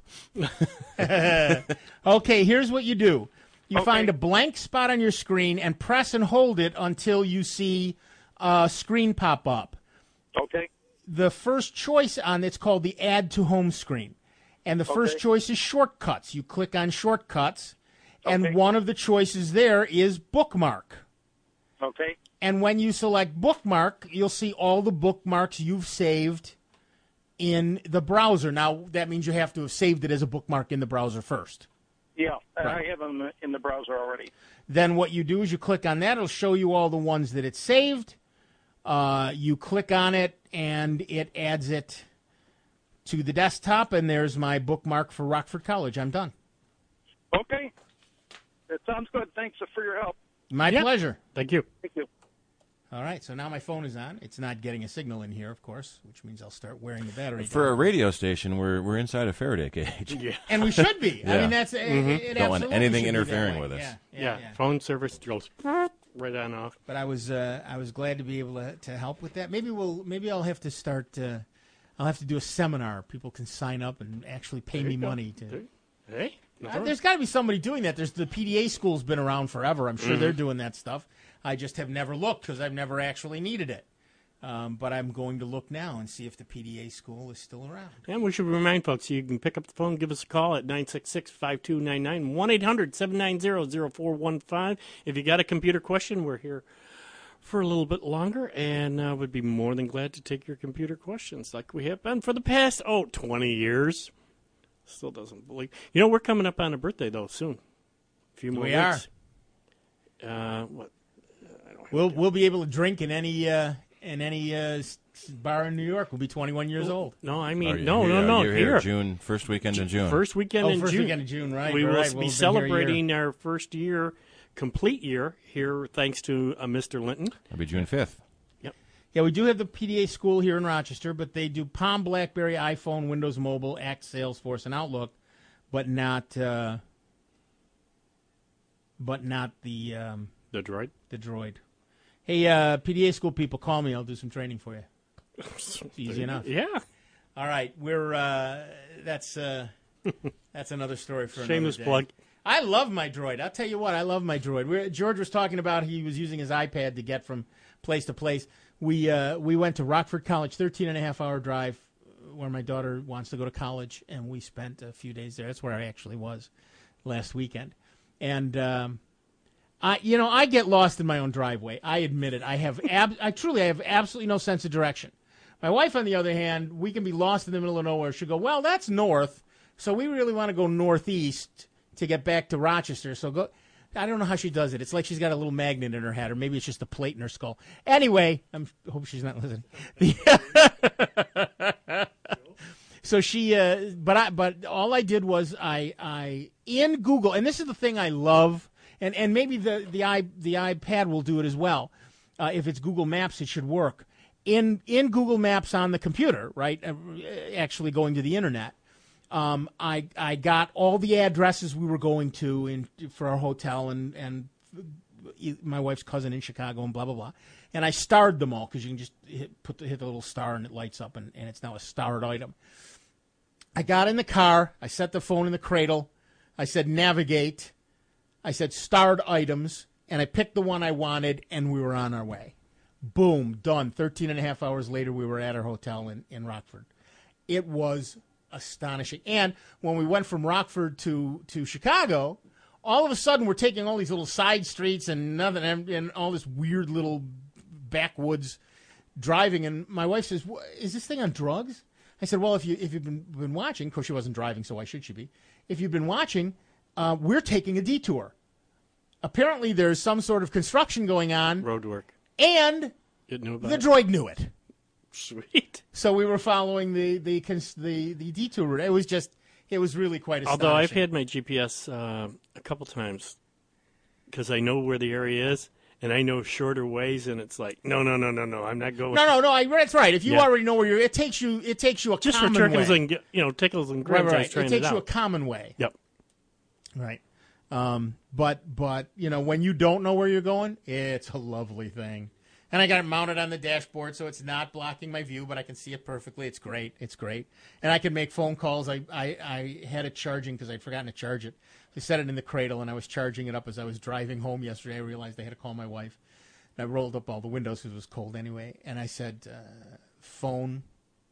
Okay, here's what you do. You okay. find a blank spot on your screen and press and hold it until you see a screen pop up. Okay. the first choice on it's called the Add to Home screen. And the first Okay. choice is shortcuts. You click on shortcuts, and Okay. one of the choices there is bookmark. Okay. And when you select bookmark, you'll see all the bookmarks you've saved in the browser. Now, that means you have to have saved it as a bookmark in the browser first. Yeah, Right. I have them in the browser already. Then what you do is you click on that. It'll show you all the ones that it's saved. Uh, you click on it, and it adds it to the desktop, and there's my bookmark for Rockford College. I'm done. Okay. That sounds good. Thanks for your help. My Yeah. pleasure. Thank you. Thank you. All right, so now my phone is on. It's not getting a signal in here, of course, which means I'll start wearing the battery For down. a radio station, we're we're inside a Faraday cage. Yeah. And we should be. I Yeah. mean, that's Mhm. it, it Don't want absolutely anything should be that interfering way. with us. Yeah, yeah, Yeah, yeah. phone service goes right on off. But I was uh, I was glad to be able to, to help with that. Maybe we'll maybe I'll have to start. Uh, I'll have to do a seminar. People can sign up and actually pay There me you go. money to. There- Hey, Uh, there's got to be somebody doing that. There's the P D A school's been around forever. I'm sure Mhm. they're doing that stuff. I just have never looked because I've never actually needed it. Um, but I'm going to look now and see if the P D A school is still around. And we should remind folks, you can pick up the phone, give us a call at nine six six, five two nine nine, one eight hundred, seven nine zero, zero four one five. If you got a computer question, we're here for a little bit longer, and uh, would be more than glad to take your computer questions like we have been for the past, oh, twenty years. Still doesn't believe. You know, we're coming up on a birthday, though, soon. A few more We weeks. Uh, what? We'll we'll be able to drink in any uh, in any uh, s- bar in New York. We'll be twenty-one years old. No, I Are mean, you no, here- no, no. you're Here, here June first weekend in June. First weekend Oh, in first June. weekend in June, right, We right, will right. We'll be have been here a year. celebrating our first year, complete year, here thanks to uh, Mister Linton. That'll be June fifth. Yep. Yeah, we do have the P D A school here in Rochester, but they do Palm, BlackBerry, iPhone, Windows Mobile, Act, Salesforce, and Outlook, but not uh, but not the um, The droid. the Droid. Hey, uh, P D A school people, call me. I'll do some training for you. It's easy enough. Yeah. All right, we're uh, that's uh, that's another story for another Shameless day. plug. I love my Droid. I'll tell you what, I love my Droid. We're, George was talking about he was using his iPad to get from place to place. We uh, we went to Rockford College, thirteen and a half hour drive, where my daughter wants to go to college, and we spent a few days there. That's where I actually was last weekend, and. Um, I, you know, I get lost in my own driveway. I admit it. I have, ab- I truly, I have absolutely no sense of direction. My wife, on the other hand, we can be lost in the middle of nowhere. She'll go, well, that's north, so we really want to go northeast to get back to Rochester. So go. I don't know how she does it. It's like she's got a little magnet in her head, or maybe it's just a plate in her skull. Anyway, I'm, I hope she's not listening. So she, uh, but I, but all I did was I, I in Google, and this is the thing I love. And and maybe the the i the iPad will do it as well. Uh, if it's Google Maps, it should work. In in Google Maps on the computer, right? Uh, actually going to the internet. Um, I I got all the addresses we were going to in for our hotel and and my wife's cousin in Chicago and blah blah blah. And I starred them all because you can just hit, put the, hit the little star and it lights up and, and it's now a starred item. I got in the car. I set the phone in the cradle. I said navigate. I said starred items, and I picked the one I wanted, and we were on our way. Boom, done. Thirteen and a half hours later, we were at our hotel in, in Rockford. It was astonishing. And when we went from Rockford to, to Chicago, all of a sudden we're taking all these little side streets and nothing, and, and all this weird little backwoods driving. And my wife says, is this thing on drugs? I said, well, if, you, if you've been, been watching, of course she wasn't driving, so why should she be? If you've been watching... Uh, we're taking a detour. Apparently, there's some sort of construction going on. Road work. And It knew about the it. droid knew it. Sweet. So we were following the the cons- the, the detour route. It was just, it was really quite astonishing. Although I've had my G P S uh, a couple times because I know where the area is and I know shorter ways, and it's like, no, no, no, no, no, I'm not going. No, no, no. I, that's right. If you Yeah. already know where you're, it takes you. It takes you a Just for common trickles way. and gi- you know tickles and Right, grins. I was right. trying It takes you a out. common way. Yep. Right. Um, but but you know when you don't know where you're going, it's a lovely thing. And I got it mounted on the dashboard, so it's not blocking my view, but I can see it perfectly. It's great. It's great. And I can make phone calls. I I, I had it charging because I'd forgotten to charge it. I set it in the cradle, and I was charging it up as I was driving home yesterday. I realized I had to call my wife. And I rolled up all the windows because it was cold anyway. And I said, uh, phone,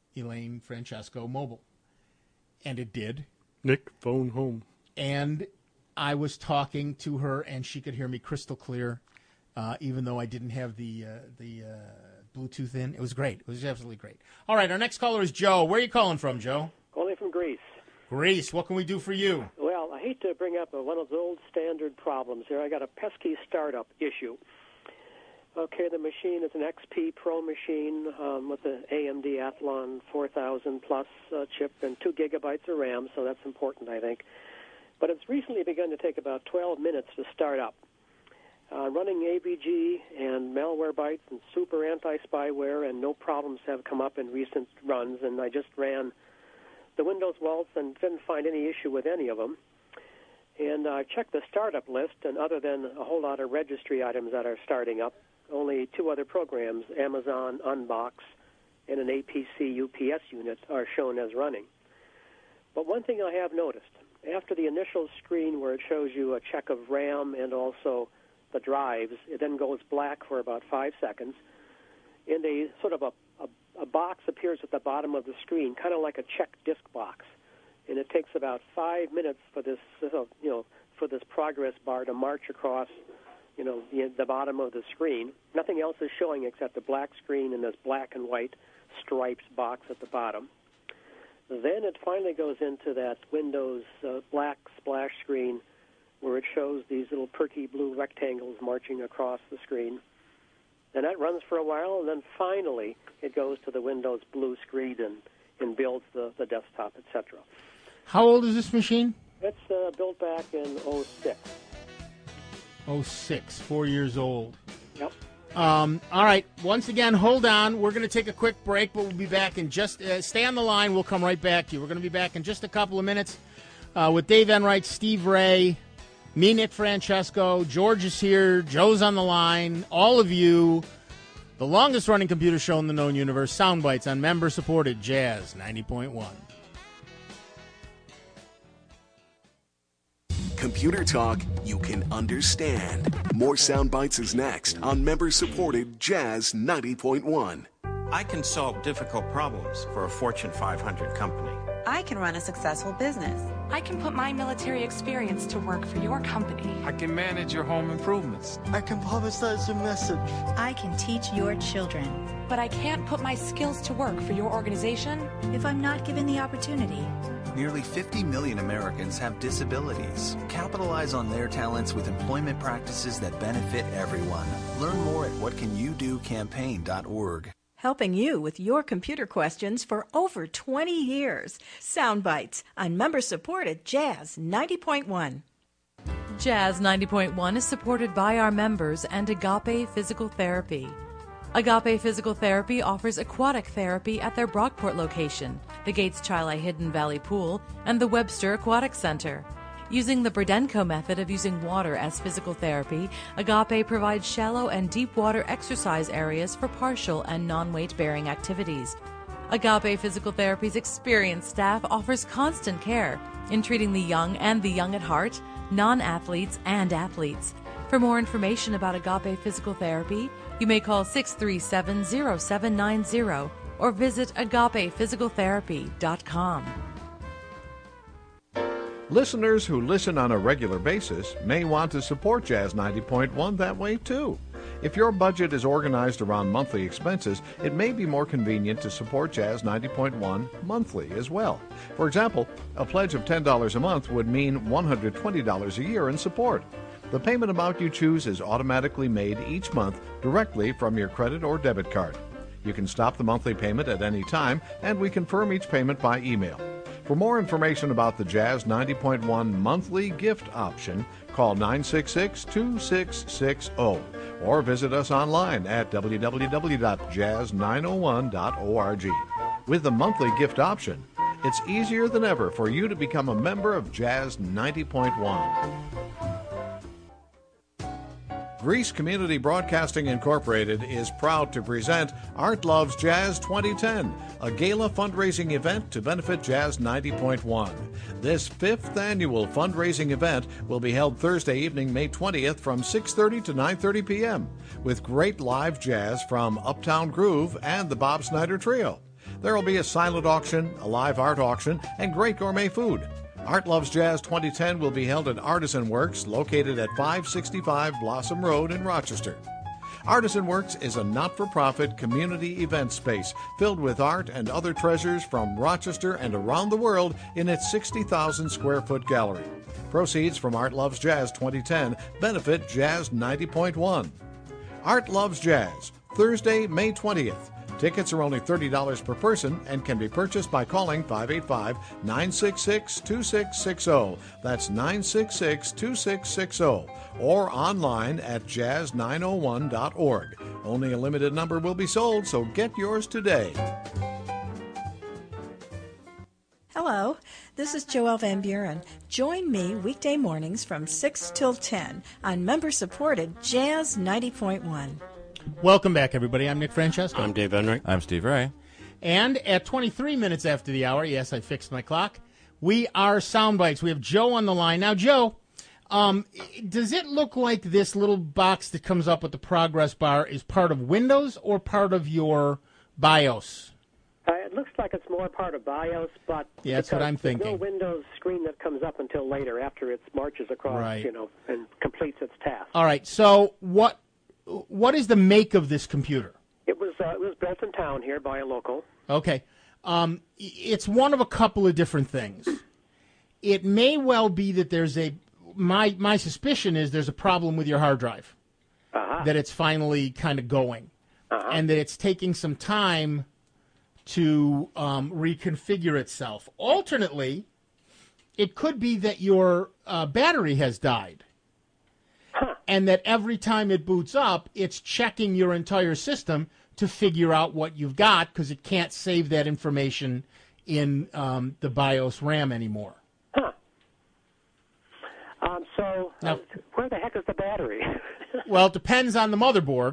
Elaine Francesco mobile. And it did. Nick, phone home. And I was talking to her, and she could hear me crystal clear, uh, even though I didn't have the uh, the uh, Bluetooth in. It was great. It was absolutely great. All right, our next caller is Joe. Where are you calling from, Joe? Calling from Greece. Greece. What can we do for you? Well, I hate to bring up one of those old standard problems here. I got a pesky startup issue. Okay, the machine is an X P Pro machine um, with an A M D Athlon four thousand plus uh, chip and two gigabytes of RAM, so that's important, I think. But it's recently begun to take about twelve minutes to start up. Uh, running A V G and Malwarebytes and super anti-spyware, and no problems have come up in recent runs, and I just ran the Windows Waltz and didn't find any issue with any of them. And I checked the startup list, and other than a whole lot of registry items that are starting up, only two other programs, Amazon Unbox and an A P C U P S unit, are shown as running. But one thing I have noticed, after the initial screen where it shows you a check of RAM and also the drives, it then goes black for about five seconds, and a sort of a, a, a box appears at the bottom of the screen, kind of like a check disk box. And it takes about five minutes for this, you know, for this progress bar to march across, you know, the, the bottom of the screen. Nothing else is showing except the black screen and this black and white stripes box at the bottom. Then it finally goes into that Windows uh, black splash screen where it shows these little perky blue rectangles marching across the screen. And that runs for a while, and then finally it goes to the Windows blue screen and, and builds the, the desktop, et cetera. How old is this machine? It's uh, built back in oh six. oh six, four years old. Yep. Um, all right. Once again, hold on. We're going to take a quick break, but we'll be back in just uh, stay on the line. We'll come right back to you. We're going to be back in just a couple of minutes uh, with Dave Enright, Steve Ray, me, Nick Francesco. George is here. Joe's on the line. All of you. The longest-running computer show in the known universe, Soundbites on member-supported Jazz ninety point one. Computer talk you can understand. More Sound Bites is next on member-supported Jazz ninety point one. I can solve difficult problems for a Fortune five hundred company. I can run a successful business. I can put my military experience to work for your company. I can manage your home improvements. I can publicize your message. I can teach your children. But I can't put my skills to work for your organization if I'm not given the opportunity. Nearly fifty million Americans have disabilities. Capitalize on their talents with employment practices that benefit everyone. Learn more at what can you do campaign dot org. Helping you with your computer questions for over twenty years. Soundbites on member-supported Jazz ninety point one. Jazz ninety point one is supported by our members and Agape Physical Therapy. Agape Physical Therapy offers aquatic therapy at their Brockport location, the Gates Chili Hidden Valley Pool, and the Webster Aquatic Center. Using the Burdenko method of using water as physical therapy, Agape provides shallow and deep water exercise areas for partial and non-weight-bearing activities. Agape Physical Therapy's experienced staff offers constant care in treating the young and the young at heart, non-athletes and athletes. For more information about Agape Physical Therapy, you may call six three seven, zero seven nine zero or visit agape physical therapy dot com. Listeners who listen on a regular basis may want to support Jazz ninety point one that way, too. If your budget is organized around monthly expenses, it may be more convenient to support Jazz ninety point one monthly as well. For example, a pledge of ten dollars a month would mean one hundred twenty dollars a year in support. The payment amount you choose is automatically made each month directly from your credit or debit card. You can stop the monthly payment at any time, and we confirm each payment by email. For more information about the Jazz ninety point one monthly gift option, call nine six six, two six six zero or visit us online at w w w dot jazz nine oh one dot org. With the monthly gift option, it's easier than ever for you to become a member of Jazz ninety point one. Greece Community Broadcasting Incorporated is proud to present Art Loves Jazz twenty ten, a gala fundraising event to benefit Jazz ninety point one. This fifth annual fundraising event will be held Thursday evening, May twentieth from six thirty to nine thirty p.m. with great live jazz from Uptown Groove and the Bob Snyder Trio. There will be a silent auction, a live art auction, and great gourmet food. Art Loves Jazz twenty ten will be held at Artisan Works, located at five sixty-five Blossom Road in Rochester. Artisan Works is a not-for-profit community event space filled with art and other treasures from Rochester and around the world in its sixty thousand square foot gallery. Proceeds from Art Loves Jazz twenty ten benefit Jazz ninety point one. Art Loves Jazz, Thursday, May twentieth. Tickets are only thirty dollars per person and can be purchased by calling five eight five, nine six six, two six six zero. That's nine six six, two six six zero. Or online at jazz nine oh one dot org. Only a limited number will be sold, so get yours today. Hello, this is Joelle Van Buren. Join me weekday mornings from six till ten on member-supported Jazz ninety point one. Welcome back, everybody. I'm Nick Francesco. I'm Dave Enright. I'm Steve Ray. And at twenty-three minutes after the hour, yes, I fixed my clock, we are Soundbites. We have Joe on the line. Now, Joe, um, does it look like this little box that comes up with the progress bar is part of Windows or part of your BIOS? Uh, it looks like it's more part of BIOS, but yeah, that's what I'm there's thinking. no Windows screen that comes up until later, after it marches across, Right. you know, and completes its task. All right, so what what is the make of this computer? It was uh, it was built in town here by a local. Okay. Um, it's one of a couple of different things. It may well be that there's a, my my suspicion is there's a problem with your hard drive, uh-huh. that it's finally kind of going, uh-huh. and that it's taking some time to um, reconfigure itself. Alternately, it could be that your uh, battery has died. Huh. And that every time it boots up, it's checking your entire system to figure out what you've got because it can't save that information in um, the BIOS RAM anymore. Huh. Um, so, Now, uh, where the heck is the battery? well, it depends on the motherboard.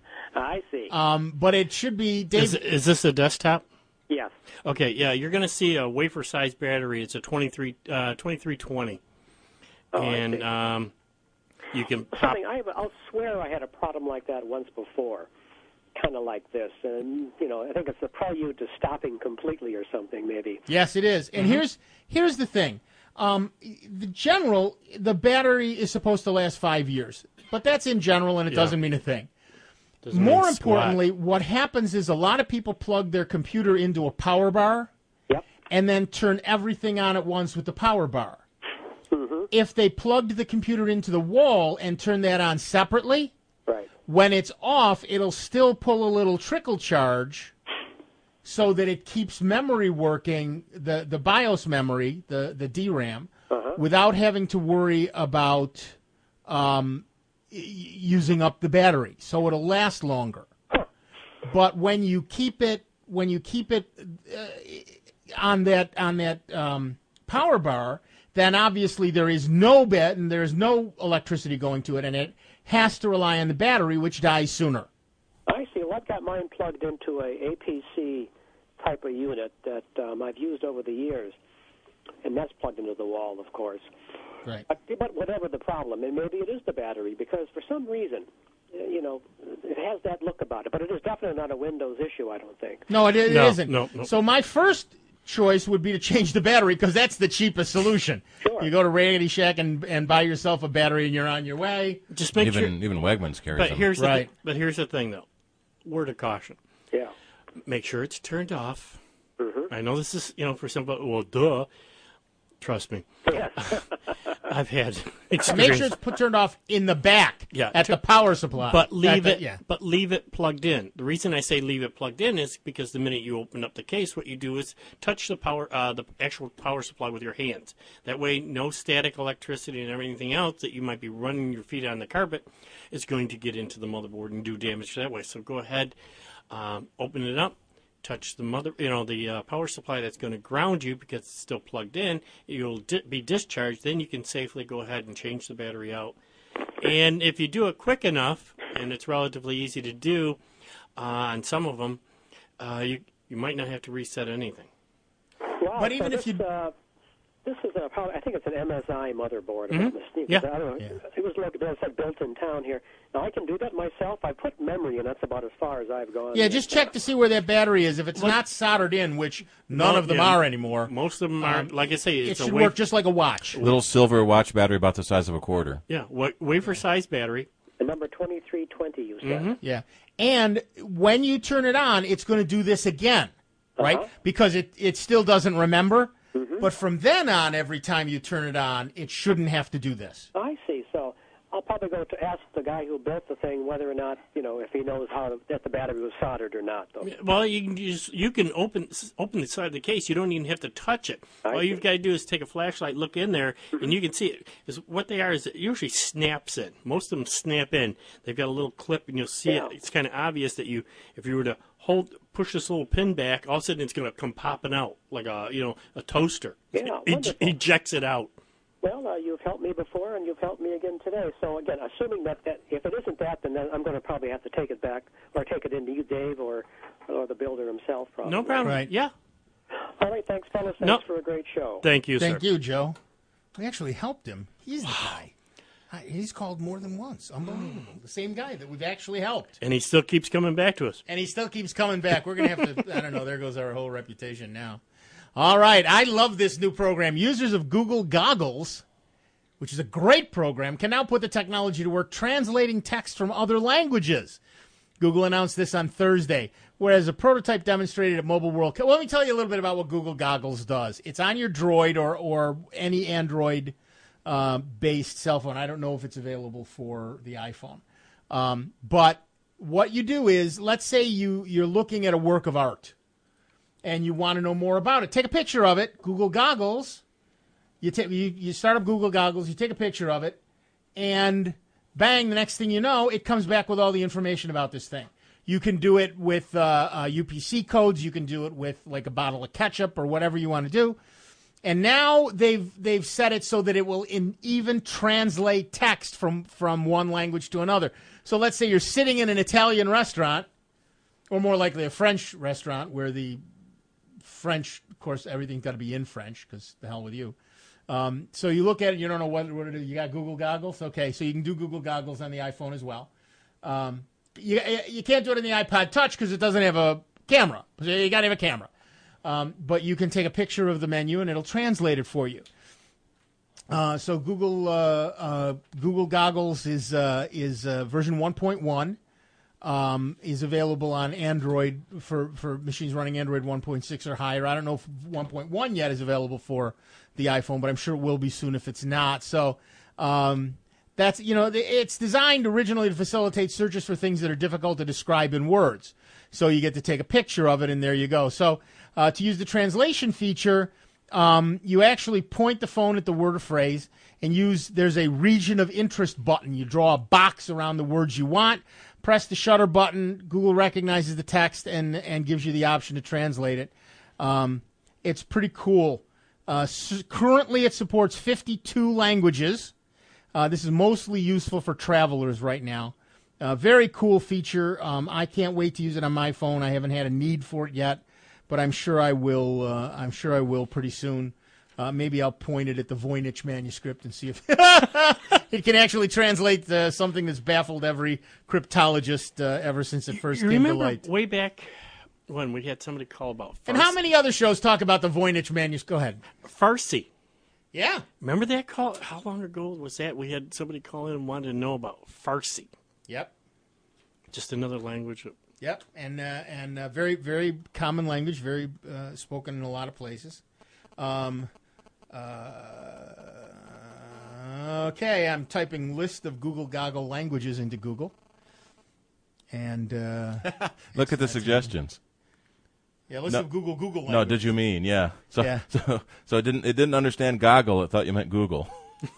I see. Um, but it should be... Dave, Is, is this a desktop? Yes. Okay, yeah, you're going to see a wafer-sized battery. It's a twenty-three, uh, twenty-three twenty. Oh, I and see. um, you can pop... Something I, I'll swear I had a problem like that once before, kind of like this. And, you know, I think it's the prelude to stopping completely or something, maybe. Yes, it is. And Mhm. here's here's the thing. Um, the general, the battery is supposed to last five years. But that's in general, and it Yeah. doesn't mean a thing. Doesn't More mean squat. importantly, what happens is a lot of people plug their computer into a power bar yep. and then turn everything on at once with the power bar. Mm-hmm. If they plugged the computer into the wall and turn that on separately, right. when it's off, it'll still pull a little trickle charge so that it keeps memory working, the, the BIOS memory, the, the D RAM, uh-huh. without having to worry about um, y- using up the battery. So it'll last longer. Huh. But when you keep it, when you keep it uh, on that on that um, power bar, then obviously there is no bit and there's no electricity going to it, and it has to rely on the battery, which dies sooner. I see. Well, I've got mine plugged into a A P C type of unit that um, I've used over the years, and that's plugged into the wall, of course. Right. But, but whatever the problem, and maybe it is the battery, because for some reason, uh, you know, it has that look about it. But it is definitely not a Windows issue, I don't think. No, it, it No, isn't. no, no. So my first choice would be to change the battery because that's the cheapest solution. Sure. You go to Raggedy Shack and, and buy yourself a battery, and you're on your way. Just make even sure. even Wegmans carries But them. here's the Right. thi- but here's the thing, though. Word of caution: Yeah. make sure it's turned off. Mm-hmm. I know this is, you know, for some, but well, duh. Trust me, Yes. I've had Make experience. sure it's put turned off in the back Yeah, at tu- the power supply. But At leave the- it. Yeah. But leave it plugged in. The reason I say leave it plugged in is because the minute you open up the case, what you do is touch the power, uh, the actual power supply with your hands. That way, no static electricity and everything else that you might be running your feet on the carpet is going to get into the motherboard and do damage that way. So go ahead, um, open it up. Touch the mother, you know, the uh, power supply that's going to ground you because it's still plugged in. You'll di- be discharged. Then you can safely go ahead and change the battery out. And if you do it quick enough, and it's relatively easy to do uh, on some of them, uh, you you might not have to reset anything. Wow, But so even if this, you- uh, This is a, probably, I think it's an M S I motherboard. Mm-hmm. About the Yeah. I don't know. Yeah. It was like it said built in town here. Now I can do that myself. I put memory, and that's about as far as I've gone. Yeah, just check to see where that battery is. If it's What? not soldered in, which none No, of them yeah, are anymore, Most of them are, um, like I say, it it's a should wa- work just like a watch. Little silver watch battery about the size of a quarter. Yeah, wa- wafer-sized battery. The number twenty-three twenty, you said. Mm-hmm. Yeah, and when you turn it on, it's going to do this again, right? Uh-huh. Because it it still doesn't remember. Mhm. But from then on, every time you turn it on, it shouldn't have to do this. I see. So I'll probably go to ask the guy who built the thing whether or not, you know, if he knows how to, that the battery was soldered or not, though. Well, you can just you can open open the side of the case. You don't even have to touch it. I All see. you've got to do is take a flashlight, look in there, and you can see it. Is what they are is it usually snaps in. Most of them snap in. They've got a little clip, and you'll see Yeah. it. It's kind of obvious that you, if you were to hold push this little pin back, all of a sudden it's going to come popping out like a you know a toaster. Yeah, it wonderful. ejects it out. Well, uh, you've helped me before, and you've helped me again today. So, again, assuming that, that if it isn't that, then I'm going to probably have to take it back or take it into you, Dave, or or the builder himself, probably. No problem. Right. Yeah. All right, thanks, fellas. Thanks No. for a great show. Thank you, Thank sir. you, Joe. We actually helped him. He's the guy. Hi- He's called more than once. Unbelievable. The same guy that we've actually helped. And he still keeps coming back to us. And he still keeps coming back. We're going to have to, I don't know, there goes our whole reputation now. All right. I love this new program. Users of Google Goggles, which is a great program, can now put the technology to work translating text from other languages. Google announced this on Thursday, whereas a prototype demonstrated at Mobile World. Well, let me tell you a little bit about what Google Goggles does. It's on your Droid or, or any Android uh, based cell phone. I don't know if it's available for the iPhone. Um, but what you do is, let's say you, you're looking at a work of art and you want to know more about it. Take a picture of it, Google Goggles. You, ta- you, you start up Google Goggles, you take a picture of it, and bang, the next thing you know, it comes back with all the information about this thing. You can do it with uh, uh, U P C codes. You can do it with like a bottle of ketchup or whatever you want to do. And now they've they've set it so that it will in, even translate text from, from one language to another. So let's say you're sitting in an Italian restaurant, or more likely a French restaurant, where the French, of course, everything's got to be in French, because the hell with you. Um, so you look at it, you don't know what, what it is. You got Google Goggles? Okay, so you can do Google Goggles on the iPhone as well. Um, you, you can't do it on the iPod Touch because it doesn't have a camera. So you got to have a camera. Um, but you can take a picture of the menu and it'll translate it for you. Uh, so Google uh, uh, Google Goggles is uh, is uh, version one point one. Um, is available on Android for, for machines running Android one point six or higher. I don't know if one point one yet is available for the iPhone, but I'm sure it will be soon if it's not. So um, that's, you know, it's designed originally to facilitate searches for things that are difficult to describe in words. So you get to take a picture of it, and there you go. So uh, to use the translation feature, um, you actually point the phone at the word or phrase and use, there's a region of interest button. You draw a box around the words you want. Press the shutter button. Google recognizes the text and and gives you the option to translate it. Um, it's pretty cool. Uh, s- currently, it supports fifty-two languages. Uh, this is mostly useful for travelers right now. Uh, very cool feature. Um, I can't wait to use it on my phone. I haven't had a need for it yet, but I'm sure I will. Uh, I'm sure I will pretty soon. Uh, maybe I'll point it at the Voynich manuscript and see if it can actually translate uh, something that's baffled every cryptologist uh, ever since it first You came to remember light. way back when we had somebody call about Farsi? And how many other shows talk about the Voynich manuscript? Go ahead. Farsi. Yeah. Remember that call? How long ago was that? We had somebody call in and wanted to know about Farsi. Yep. Just another language. Yep. And uh, and uh, very very common language, very uh, spoken in a lot of places. Um, uh, okay, I'm typing list of Google Goggle languages into Google. And uh, look at the suggestions. Yeah, list no, of Google Google languages. No, did you mean yeah? So Yeah. so so it didn't it didn't understand goggle. It thought you meant Google.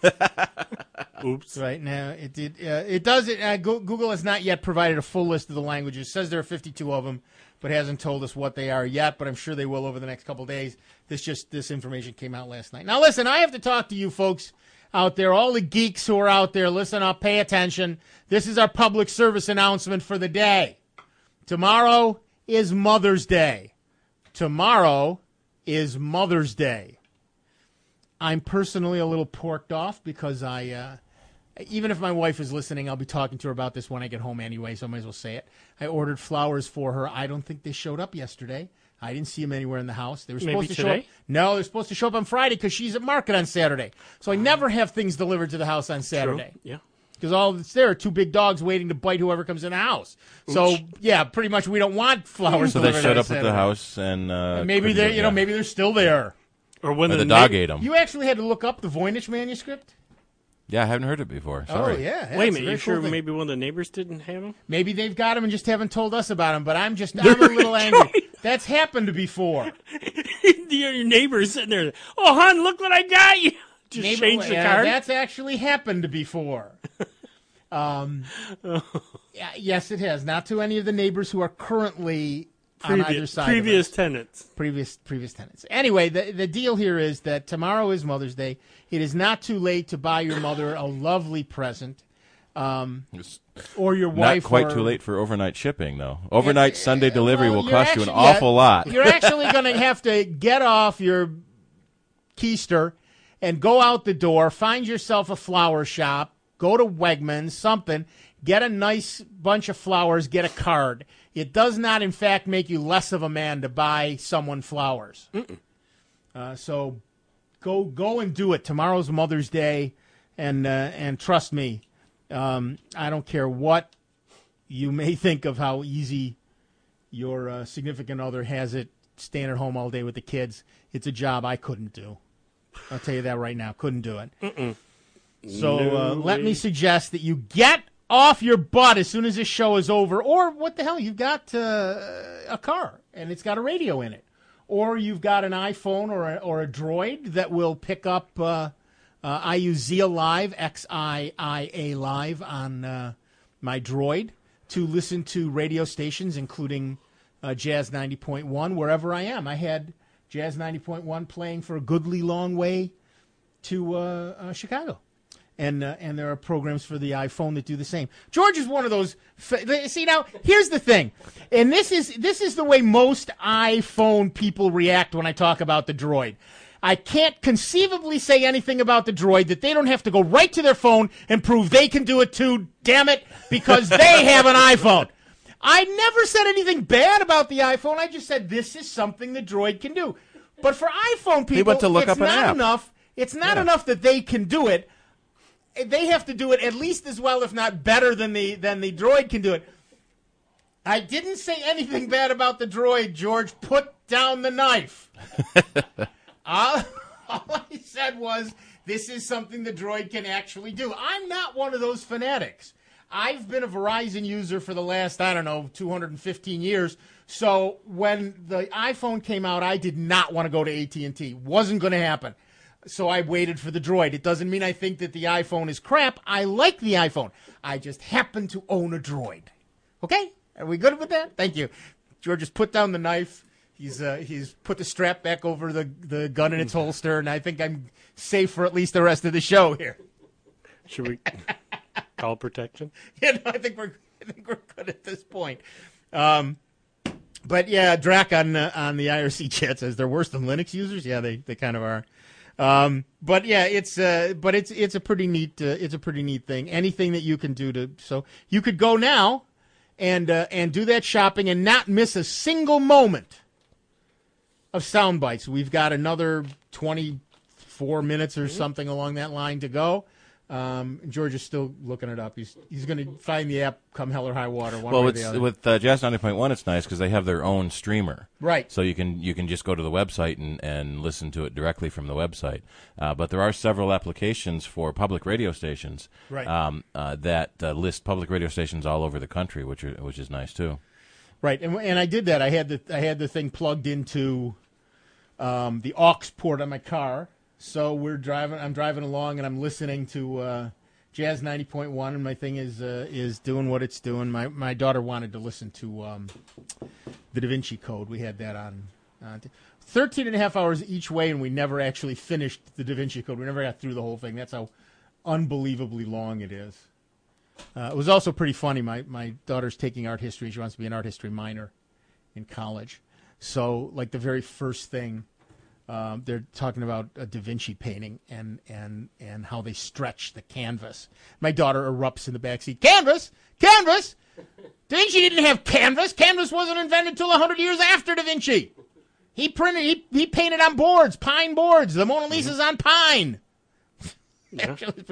Oops. Right now, it did. Uh, it does. It, uh, Go- Google has not yet provided a full list of the languages. It says there are fifty-two of them, but hasn't told us what they are yet. But I'm sure they will over the next couple of days. This just this information came out last night. Now, listen, I have to talk to you folks out there, all the geeks who are out there. Listen up, pay attention. This is our public service announcement for the day. Tomorrow is Mother's Day. Tomorrow is Mother's Day. I'm personally a little porked off because I, uh, even if my wife is listening, I'll be talking to her about this when I get home anyway, so I might as well say it. I ordered flowers for her. I don't think they showed up yesterday. I didn't see them anywhere in the house. They were supposed Maybe to today? show up. No, they're supposed to show up on Friday because she's at market on Saturday. So I never have things delivered to the house on Saturday. True. Yeah. Because all that's there are two big dogs waiting to bite whoever comes in the house. So Ooch. yeah, pretty much we don't want flowers. So they delivered showed on up at Saturday. the house and, uh, And maybe couldn't they're do- you know yeah. maybe they're still there. Or when Or the, the dog na- ate them. You actually had to look up the Voynich manuscript? Yeah, I haven't heard it before. Sorry. Oh yeah. Wait a that's minute, very you sure cool thing. maybe one of the neighbors didn't have them? Maybe they've got them and just haven't told us about them. But I'm just I'm a little angry. That's happened before. Your neighbor's sitting there. Oh, hon, look what I got you. Just Maybe- change the yeah, card. That's actually happened before. um, yeah, yes, it has. Not to any of the neighbors who are currently on Previ- either side. previous of us. tenants. Previous previous tenants. Anyway, the the deal here is that tomorrow is Mother's Day. It is not too late to buy your mother a lovely present. Um, or your wife. Not quite or, too late for overnight shipping, though. Overnight Sunday delivery Well, will you're cost you an actually- awful yeah, lot. You're actually going to have to get off your keister and go out the door, find yourself a flower shop, go to Wegmans, something, get a nice bunch of flowers, get a card. It does not, in fact, make you less of a man to buy someone flowers. Uh, so go go and do it. Tomorrow's Mother's Day, and uh, and trust me, um, I don't care what you may think of how easy your uh, significant other has it, staying at home all day with the kids. It's a job I couldn't do. I'll tell you that right now. Couldn't do it. Mm-mm. So uh, No let me way. suggest that you get off your butt as soon as this show is over. Or what the hell? You've got uh, a car, and it's got a radio in it. Or you've got an iPhone or a, or a Droid that will pick up uh, uh, I use Xia Live, X I I A Live on uh, my Droid to listen to radio stations, including uh, Jazz ninety point one, wherever I am. I had Jazz ninety point one playing for a goodly long way to uh, uh, Chicago. And uh, and there are programs for the iPhone that do the same. George is one of those. Fa- see now, here's the thing, and this is this is the way most iPhone people react when I talk about the Droid. I can't conceivably say anything about the Droid that they don't have to go right to their phone and prove they can do it too. Damn it, because they have an iPhone. I never said anything bad about the iPhone. I just said this is something the Droid can do. But for iPhone people, He went to look it's up an not app. enough. It's not Yeah. enough that they can do it. They have to do it at least as well, if not better, than the than the Droid can do it. I didn't say anything bad about the Droid, George. Put down the knife. all, all I said was this is something the Droid can actually do. I'm not one of those fanatics. I've been a Verizon user for the last, I don't know, two hundred fifteen years. So when the iPhone came out, I did not want to go to A T and T. Wasn't going to happen. So I waited for the Droid. It doesn't mean I think that the iPhone is crap. I like the iPhone. I just happen to own a Droid. Okay? Are we good with that? Thank you. George has put down the knife. He's uh, he's put the strap back over the, the gun in its holster, and I think I'm safe for at least the rest of the show here. Should we call protection? Yeah, no, I think we're I think we're good at this point. Um, but yeah, Drac on uh, on the I R C chat says they're worse than Linux users. Yeah, they, they kind of are. Um, but yeah, it's uh, but it's it's a pretty neat uh, it's a pretty neat thing. Anything that you can do to so you could go now and uh, and do that shopping and not miss a single moment of sound bites. We've got another twenty-four minutes or something along that line to go. Um, George is still looking it up. He's he's going to find the app come hell or high water. One Well, way or it's, the other. with uh, Jazz ninety point one, it's nice because they have their own streamer. Right. So you can you can just go to the website and, and listen to it directly from the website. Uh, but there are several applications for public radio stations Right. um, uh, that uh, list public radio stations all over the country, which are, which is nice too. Right, and and I did that. I had the I had the thing plugged into um, the aux port on my car. So we're driving. I'm driving along, and I'm listening to uh, Jazz ninety point one, and my thing is uh, is doing what it's doing. My my daughter wanted to listen to um, the Da Vinci Code. We had that on uh, thirteen and a half hours each way, and we never actually finished the Da Vinci Code. We never got through the whole thing. That's how unbelievably long it is. Uh, it was also pretty funny. My my daughter's taking art history. She wants to be an art history minor in college. So, like, the very first thing Um, they're talking about a Da Vinci painting and, and, and how they stretch the canvas. My daughter erupts in the backseat. Canvas? Canvas? Da Vinci didn't have canvas. Canvas wasn't invented until one hundred years after Da Vinci. He printed, he, he painted on boards, pine boards. The Mona Lisa's on pine. Yeah.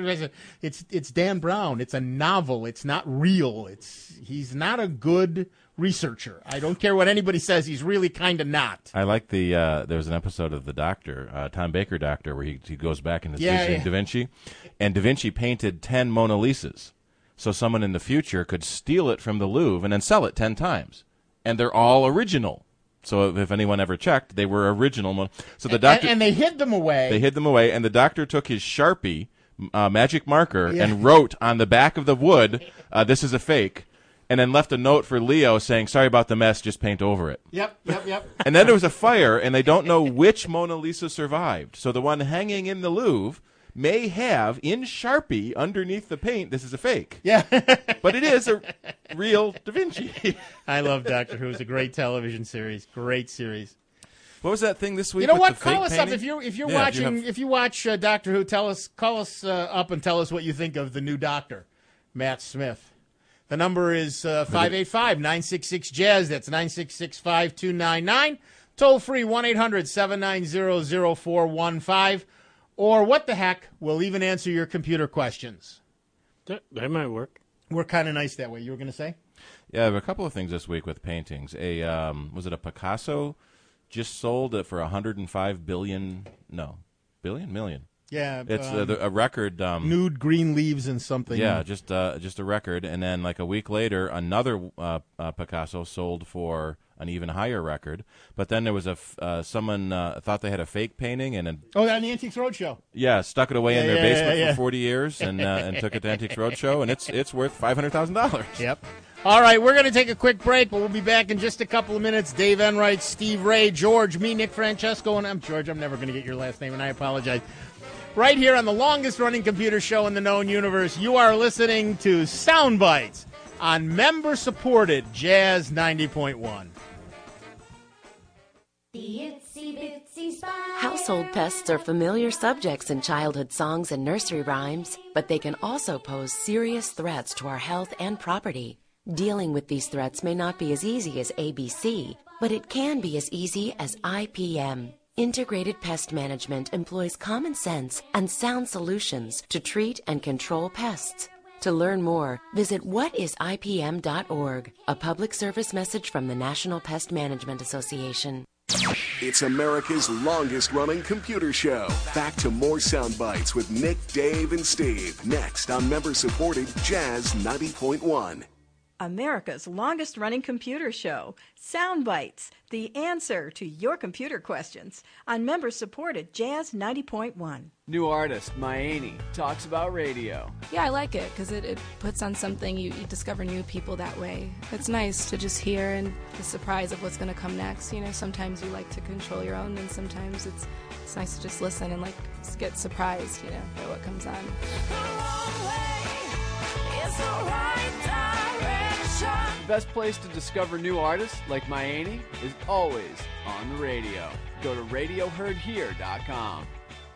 It's it's Dan Brown. It's a novel. It's not real. It's he's not a good researcher. I don't care what anybody says. He's really kind of not. I like the uh, there was an episode of The Doctor, uh, Tom Baker Doctor, where he he goes back and is Yeah, visiting yeah. Da Vinci, and Da Vinci painted ten Mona Lisas, so someone in the future could steal it from the Louvre and then sell it ten times, and they're all original. So if anyone ever checked, they were original. Mon- So the doctor and, and they hid them away. They hid them away, and the doctor took his Sharpie uh, magic marker Yeah. and wrote on the back of the wood, uh, "This is a fake," and then left a note for Leo saying, "Sorry about the mess, just paint over it." Yep, yep, yep. And then there was a fire, and they don't know which Mona Lisa survived. So the one hanging in the Louvre may have, in Sharpie, underneath the paint, "This is a fake." Yeah. But it is a real Da Vinci. I love Doctor Who. It's a great television series. Great series. What was that thing this week? You know with what? the fake Call us up painting? if you're if you're Yeah, if you watching have- if you watch uh, Doctor Who. Tell us call us uh, up and tell us what you think of the new Doctor, Matt Smith. The number is uh, five eight five, nine six six, jazz. That's nine six six, five two nine nine. Toll free one eight hundred, seven nine zero, zero four one five. Or what the heck, we'll even answer your computer questions. That, that might work. We're kind of nice that way. You were going to say? Yeah, I have a couple of things this week with paintings. A um, was it a Picasso just sold it for one hundred five billion? No, billion, million. Yeah, it's um, uh, the, a record. Um, Nude green leaves and something. Yeah, just uh, just a record, and then like a week later, another uh, uh, Picasso sold for an even higher record. But then there was a f- uh, someone uh, thought they had a fake painting, and a, Oh, on the Antiques Roadshow. yeah, stuck it away Yeah, in their yeah, basement yeah, yeah. for forty years, and uh, and took it to Antiques Roadshow, and it's it's worth five hundred thousand dollars. Yep. All right, we're going to take a quick break, but we'll be back in just a couple of minutes. Dave Enright, Steve Ray, George, me, Nick Francesco, and I'm George. I'm never going to get your last name, and I apologize. Right here on the longest-running computer show in the known universe, you are listening to Sound Bites on member-supported Jazz ninety point one. Household pests are familiar subjects in childhood songs and nursery rhymes, but they can also pose serious threats to our health and property. Dealing with these threats may not be as easy as A B C, but it can be as easy as I P M. Integrated Pest Management employs common sense and sound solutions to treat and control pests. To learn more, visit what is I P M dot org, a public service message from the National Pest Management Association. It's America's longest-running computer show. Back to more Sound Bites with Nick, Dave, and Steve. Next on member-supported Jazz ninety point one. America's longest-running computer show, Sound Bites, the answer to your computer questions, on member-supported Jazz ninety point one. New artist, Maini, talks about radio. Yeah, I like it because it, it puts on something. You, you discover new people that way. It's nice to just hear and the surprise of what's going to come next. You know, sometimes you like to control your own, and sometimes it's it's nice to just listen and like get surprised, you know, by what comes on. The best place to discover new artists like Maini is always on the radio. Go to radio heard here dot com.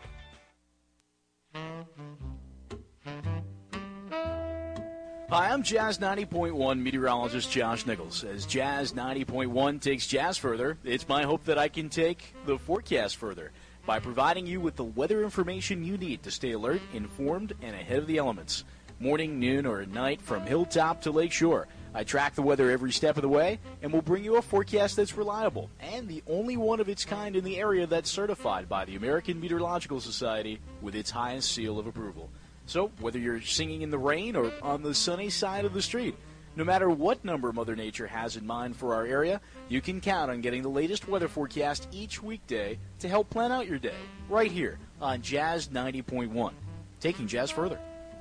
Hi, I'm Jazz ninety point one meteorologist Josh Nichols. As Jazz ninety point one takes jazz further, it's my hope that I can take the forecast further by providing you with the weather information you need to stay alert, informed, and ahead of the elements. Morning, noon, or at night, from hilltop to lakeshore, I track the weather every step of the way and will bring you a forecast that's reliable and the only one of its kind in the area that's certified by the American Meteorological Society with its highest seal of approval. So, whether you're singing in the rain or on the sunny side of the street, no matter what number Mother Nature has in mind for our area, you can count on getting the latest weather forecast each weekday to help plan out your day, right here on Jazz ninety point one. Taking jazz further.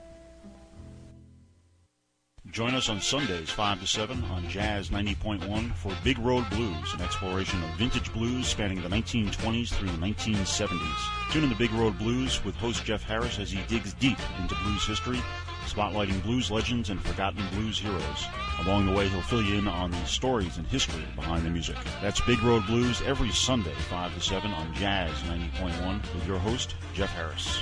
Join us on Sundays, five to seven, on Jazz ninety point one for Big Road Blues, an exploration of vintage blues spanning the nineteen twenties through the nineteen seventies. Tune in to Big Road Blues with host Jeff Harris as he digs deep into blues history, spotlighting blues legends and forgotten blues heroes. Along the way, he'll fill you in on the stories and history behind the music. That's Big Road Blues every Sunday, five to seven on Jazz ninety point one with your host, Jeff Harris.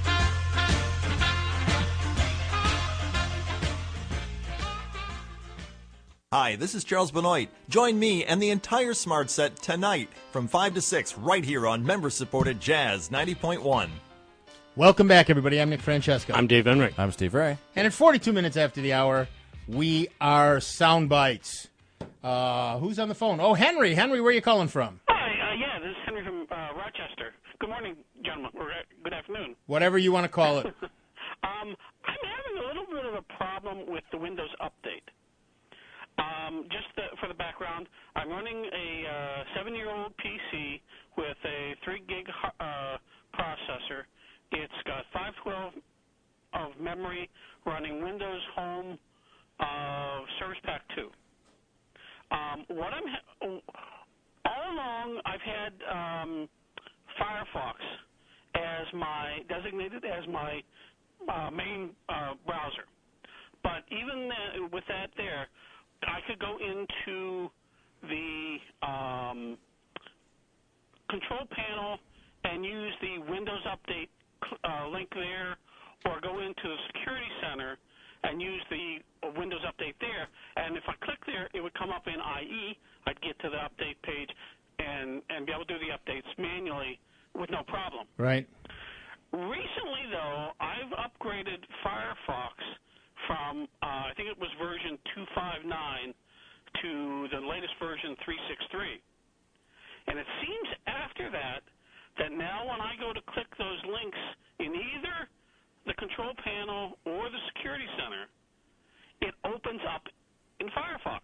Hi, this is Charles Benoit. Join me and the entire Smart Set tonight from five to six right here on member-supported Jazz ninety point one. Welcome back, everybody. I'm Nick Francesco. I'm Dave Enright. I'm Steve Ray. And at forty-two minutes after the hour, we are Sound Bites. Uh, who's on the phone? Oh, Henry. Henry, where are you calling from? Hi, uh, yeah, this is Henry from uh, Rochester. Good morning, gentlemen, or uh, good afternoon. Whatever you want to call it. um, I'm having a little bit of a problem with the Windows Update. Um, just the, for the background, I'm running a uh, seven-year-old P C with a three gig uh, processor. It's got five twelve of memory, running Windows Home uh, Service Pack two. Um, what I'm ha- all along, I've had um, Firefox as my designated as my uh, main uh, browser, but even th- with that there. I could go into the um, control panel and use the Windows Update uh, link there, or go into the Security Center and use the uh, Windows Update there. And if I click there, it would come up in I E. I'd get to the update page and, and be able to do the updates manually with no problem. Right. Recently, though, I've upgraded Firefox from, uh, I think it was version two fifty-nine to the latest version three sixty-three. And it seems after that, that now when I go to click those links in either the control panel or the Security Center, it opens up in Firefox.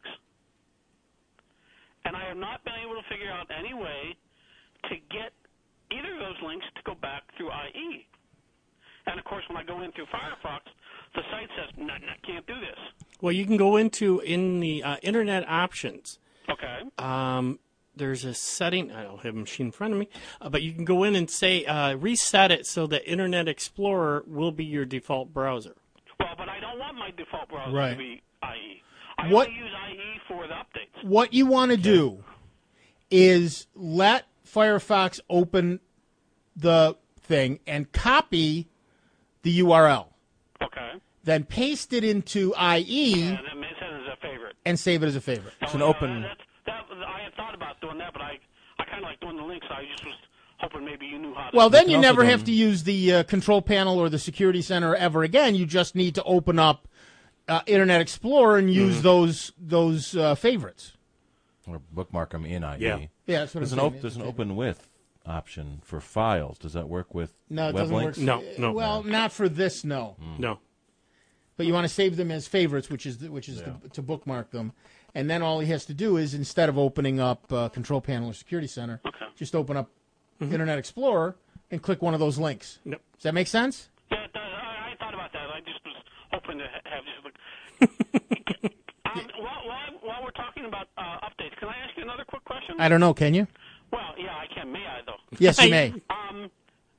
And I have not been able to figure out any way to get either of those links to go back through I E. And, of course, when I go in through Firefox, the site says, no, no, can't do this. Well, you can go into in the uh, Internet options. Okay. Um, there's a setting. I don't have a machine in front of me, uh, but you can go in and say uh, reset it so that Internet Explorer will be your default browser. Well, but I don't want my default browser Right. to be I E. I What- only use I E for the updates. What you want to do is let Firefox open the thing and copy the U R L. Okay. Then paste it into I E Yeah, that makes sense as a favorite. and save it as a favorite. It's an open. That, that, I had thought about doing that, but I, I kind of like doing the links. I just was hoping maybe you knew how to. Well, then you never have to use the uh, control panel or the Security Center ever again. You just need to open up uh, Internet Explorer and use Mhm. those those uh, favorites. Or bookmark them in I E. Yeah. Yeah, that's what there's I'm an saying. op- There's an Okay. open with option for files. Does that work with No, it web doesn't links? work. For, Well, not for this. No. No. But you want to save them as favorites, which is the, which is to, to bookmark them, and then all he has to do is instead of opening up uh, Control Panel or Security Center, just open up Internet Explorer and click one of those links. Yep. Does that make sense? Yeah, it does. I, I thought about that. I just was hoping to ha- have just look. um, while, while, while we're talking about uh, updates, can I ask you another quick question? I don't know. Can you? Well, yeah, I can. May I, though? Yes, you may. Um,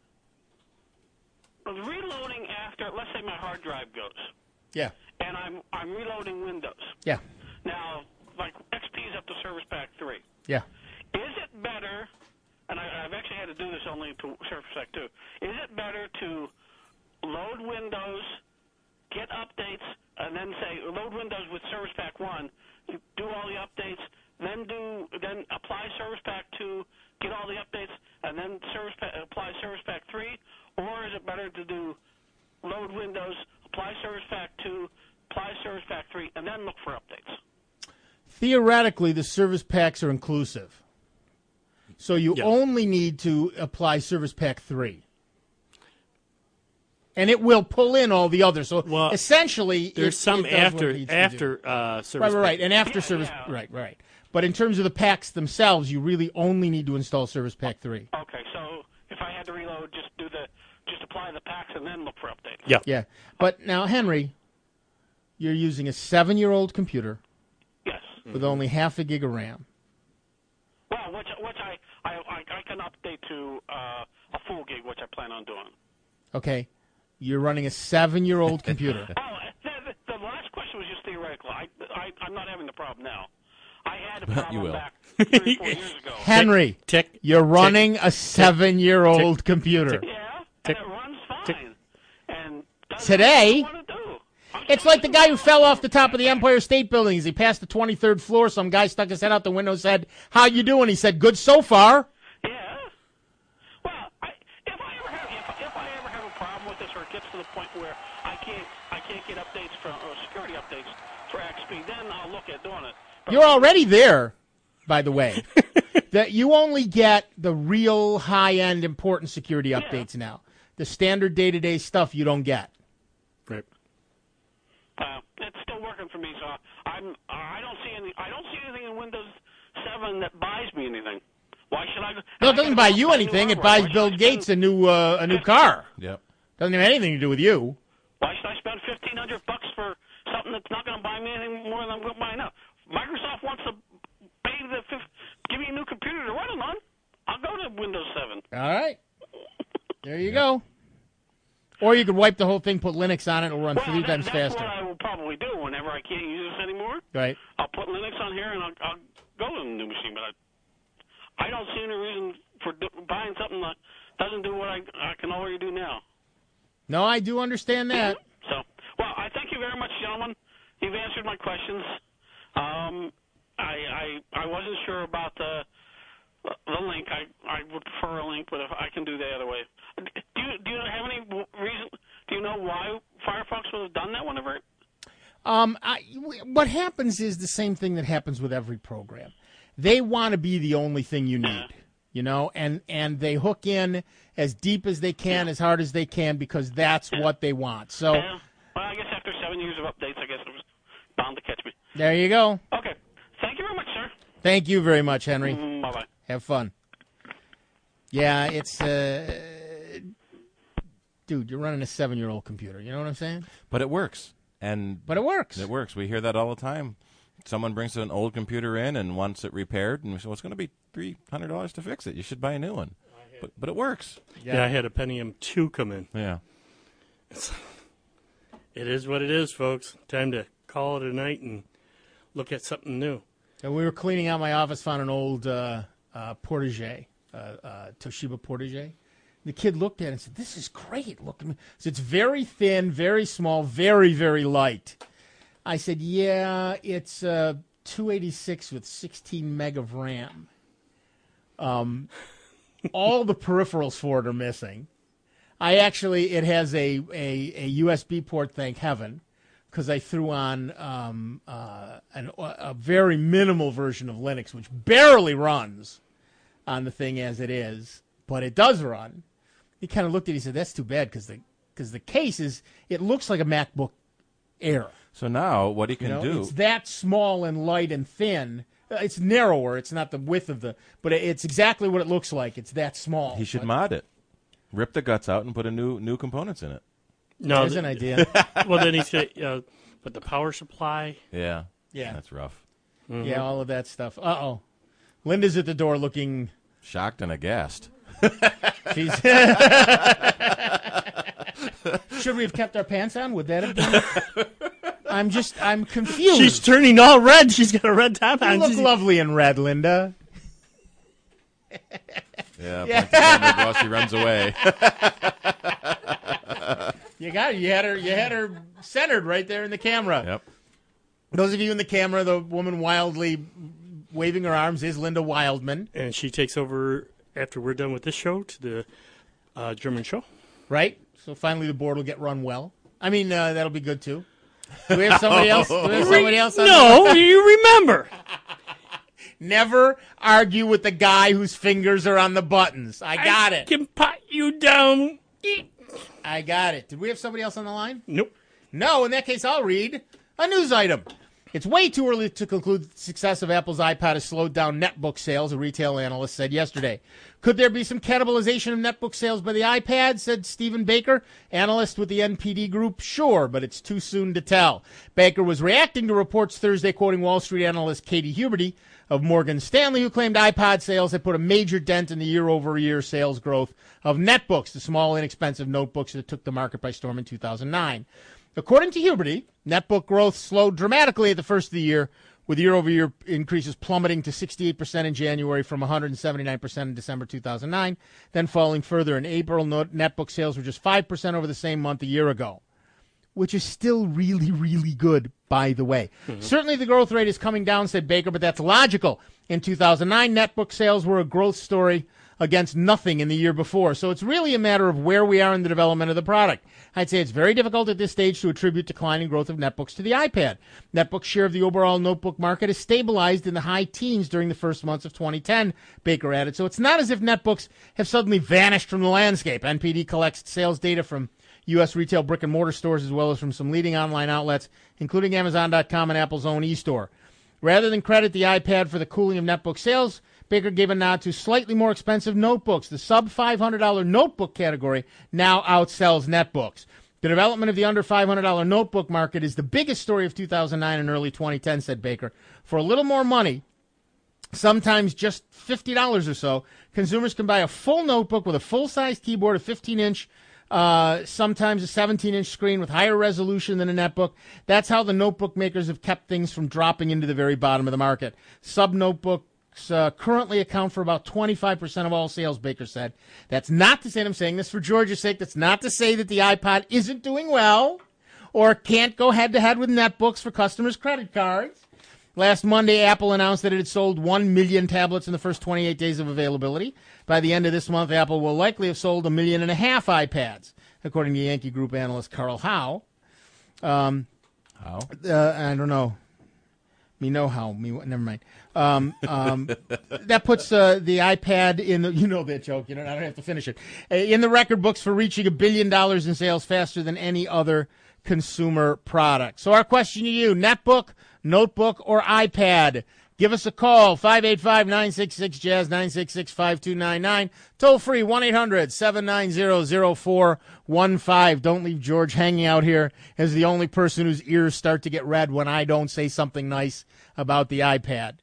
reloading after, let's say my hard drive goes, Yeah. and I'm I'm reloading Windows. Yeah. Now, like X P's up to Service Pack three. Yeah. Is it better, and I, I've actually had to do this only to Service Pack two, is it better to load Windows, get updates, and then say load Windows with Service Pack one, you do all the updates, then do then apply Service Pack two, get all the updates, and then Service Pack, apply Service Pack three, or is it better to do load Windows, apply Service Pack two, apply Service Pack three, and then look for updates? Theoretically, the service packs are inclusive. So you Yeah. only need to apply Service Pack three. And it will pull in all the others. So essentially, There's it, some it does what after it needs to after do. uh, service. Right, right, right. pack. And after service, right, right. But in terms of the packs themselves, you really only need to install Service Pack three. Okay, so if I had to reload, just do the just apply the packs and then look for updates. Yeah. Yeah. But now, Henry, you're using a seven-year-old computer. Yes. With only half a gig of RAM. Well, which which I I, I, I can update to uh, a full gig, which I plan on doing. Okay. You're running a seven-year-old computer. Oh, the, the, the last question was just theoretical. I, I, I'm not having the problem now. I had a problem You will. back three, four years ago. Henry, tick, tick, you're running tick, a seven-year-old tick, computer. Yeah, Tick, and it runs fine. tick. And does Today, what it do. it's like the guy who fell off the top of the Empire State Building as he passed the twenty-third floor. Some guy stuck his head out the window and said, "How you doing?" He said, "Good so far." Yeah. Well, I, if I ever have if, if I ever have a problem with this, or it gets to the point where I can't I can't get updates from or security updates for X P, then I'll look at doing it. But You're already there, by the way. That you only get the real high-end important security updates now. The standard day-to-day stuff you don't get. Right. Uh, it's still working for me, so I'm I don't see any I don't see anything in Windows seven that buys me anything. Why should I? No, it doesn't buy you anything. It buys Bill Gates a new uh, a new car. Yep. Doesn't have anything to do with you. Why should I spend fifteen hundred bucks for something that's not going to buy me anything more than I'm going to buy now? Microsoft wants to pay the fifth, give me a new computer to run it on. I'll go to Windows seven. All right. There you go. Or you could wipe the whole thing, put Linux on it, it'll run Well, three that, times that's faster. what I will probably do whenever I can't use this anymore. Right. I'll put Linux on here and I'll, I'll go to the new machine. But I, I don't see any reason for do, buying something that doesn't do what I, I can already do now. No, I do understand that. So, well, I thank you very much, gentlemen. You've answered my questions. Um, I, I I wasn't sure about the the link. I I would prefer a link, but if I can do the other way. Do you do you have any reason? Do you know why Firefox would have done that whenever? Um, I, what happens is the same thing that happens with every program. They want to be the only thing you need, you know, and, and they hook in as deep as they can, as hard as they can, because that's what they want. So, Yeah. Well, I guess after seven years of updates, I guess it was bound to catch me. there you go. Okay. Thank you very much, sir. Thank you very much, Henry. Mm, bye-bye. Have fun. Yeah, it's, uh, dude, you're running a seven-year-old computer. You know what I'm saying? But it works. And But it works. It works. We hear that all the time. Someone brings an old computer in and wants it repaired, and we say, well, it's going to be three hundred dollars to fix it. You should buy a new one. But, but it works. Yeah. yeah, I had a Pentium two come in. Yeah. It's, it is what it is, folks. Time to call it a night and look at something new. And we were cleaning out my office, found an old uh, uh, Portage, uh, uh, Toshiba Portage. The kid looked at it and said, "This is great. Look at me." So it's very thin, very small, very, very light. I said, "Yeah, it's uh, two eighty-six with sixteen meg of RAM. Um, all the peripherals for it are missing. I actually, it has a, a, a U S B port, thank heaven, because I threw on um, uh, an, a very minimal version of Linux, which barely runs on the thing as it is, but it does run." He kind of looked at it and said, "That's too bad, because the because the case is, it looks like a MacBook Air." So now what he can You know, do... it's that small and light and thin. Uh, It's narrower. It's not the width of the, but it- it's exactly what it looks like. It's that small. He should But- mod it. Rip the guts out and put a new new components in it. No, There's an idea. Well, then he said, uh, but the power supply. Yeah. Yeah. That's rough. Mm-hmm. Yeah, all of that stuff. Uh-oh. Linda's at the door looking... Shocked and aghast. She's... Should we have kept our pants on? Would that have been... I'm just, I'm confused. She's turning all red. She's got a red top You on. look She's- lovely in red, Linda. Yeah, Yeah. point the camera while she runs away. You got it. You had her. You had her centered right there in the camera. Yep. Those of you in the camera, the woman wildly waving her arms is Linda Wildman, And she takes over after we're done with this show to the uh, German show. right? So finally, the board will get run well. I mean, uh, that'll be good too. Do we have somebody else? Do we have somebody else? On No, the- you remember. Never argue with the guy whose fingers are on the buttons. I got I it. can pot you down. I got it. Did we have somebody else on the line? Nope. No, in that case, I'll read a news item. It's way too early to conclude the success of Apple's iPad has slowed down netbook sales, a retail analyst said yesterday. Could there be some cannibalization of netbook sales by the iPad, said Stephen Baker, analyst with the N P D Group? Sure, but it's too soon to tell. Baker was reacting to reports Thursday quoting Wall Street analyst Katie Huberty of Morgan Stanley, who claimed iPod sales had put a major dent in the year-over-year sales growth of netbooks, the small, inexpensive notebooks that took the market by storm in two thousand nine. According to Huberty, netbook growth slowed dramatically at the first of the year, with year-over-year increases plummeting to sixty-eight percent in January from one hundred seventy-nine percent in December two thousand nine, then falling further. In April, netbook sales were just five percent over the same month a year ago, which is still really, really good, by the way. Mm-hmm. Certainly the growth rate is coming down, said Baker, but that's logical. In two thousand nine, netbook sales were a growth story against nothing in the year before. So it's really a matter of where we are in the development of the product. I'd say it's very difficult at this stage to attribute declining growth of netbooks to the iPad. Netbook's share of the overall notebook market has stabilized in the high teens during the first months of twenty ten, Baker added. So it's not as if netbooks have suddenly vanished from the landscape. N P D collects sales data from U S retail brick-and-mortar stores as well as from some leading online outlets, including Amazon dot com and Apple's own e-store. Rather than credit the iPad for the cooling of netbook sales, Baker gave a nod to slightly more expensive notebooks. The sub five hundred dollars notebook category now outsells netbooks. The development of the under five hundred dollars notebook market is the biggest story of two thousand nine and early twenty ten, said Baker. For a little more money, sometimes just fifty dollars or so, consumers can buy a full notebook with a full-size keyboard, a fifteen inch Uh, sometimes a seventeen-inch screen with higher resolution than a netbook. That's how the notebook makers have kept things from dropping into the very bottom of the market. Sub-notebooks uh, currently account for about twenty-five percent of all sales, Baker said. That's not to say, and I'm saying this for George's sake, that's not to say that the iPod isn't doing well or can't go head-to-head with netbooks for customers' credit cards. Last Monday, Apple announced that it had sold one million tablets in the first twenty-eight days of availability. By the end of this month, Apple will likely have sold a million and a half iPads, according to Yankee Group analyst Carl Howe. Um, how? Uh, I don't know. Me know how. Me never mind. Um, um, that puts uh, the iPad in the, you know that joke. You know, I don't have to finish it. Uh, in the record books for reaching a billion dollars in sales faster than any other consumer product. So our question to you: netbook, notebook, or iPad? Give us a call, five eight five, nine six six, jazz, nine six six, five two nine nine. Toll free, one eight hundred, seven nine zero, zero four one five. Don't leave George hanging out here as the only person whose ears start to get red when I don't say something nice about the iPad.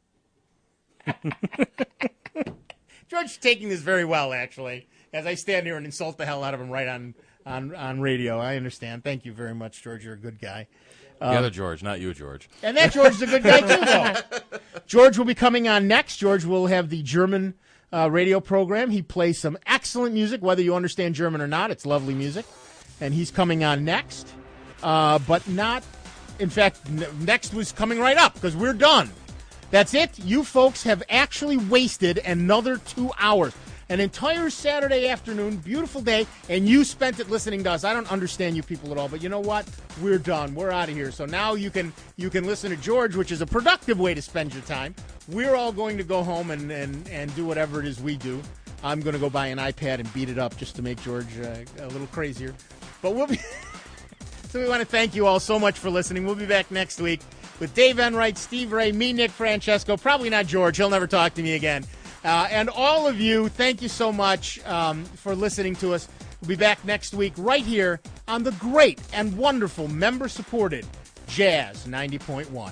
George's taking this very well, actually, as I stand here and insult the hell out of him right on, on, on radio. I understand. Thank you very much, George. You're a good guy. The Um, other George, not you, George. And that George is a good guy, too, though. George will be coming on next. George will have the German uh, radio program. He plays some excellent music, whether you understand German or not. It's lovely music. And he's coming on next. Uh, but not, in fact, n- next was coming right up, because we're done. That's it. You folks have actually wasted another two hours. An entire Saturday afternoon, beautiful day, and you spent it listening to us. I don't understand you people at all, but you know what? We're done. We're out of here. So now you can you can listen to George, which is a productive way to spend your time. We're all going to go home and, and, and do whatever it is we do. I'm going to go buy an iPad and beat it up just to make George uh, a little crazier. But we'll be so we want to thank you all so much for listening. We'll be back next week with Dave Enright, Steve Ray, me, Nick Francesco. Probably not George. He'll never talk to me again. Uh, and all of you, thank you so much um, for listening to us. We'll be back next week right here on the great and wonderful member-supported Jazz ninety point one.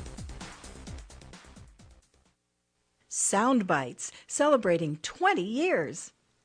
Sound Bites, celebrating twenty years.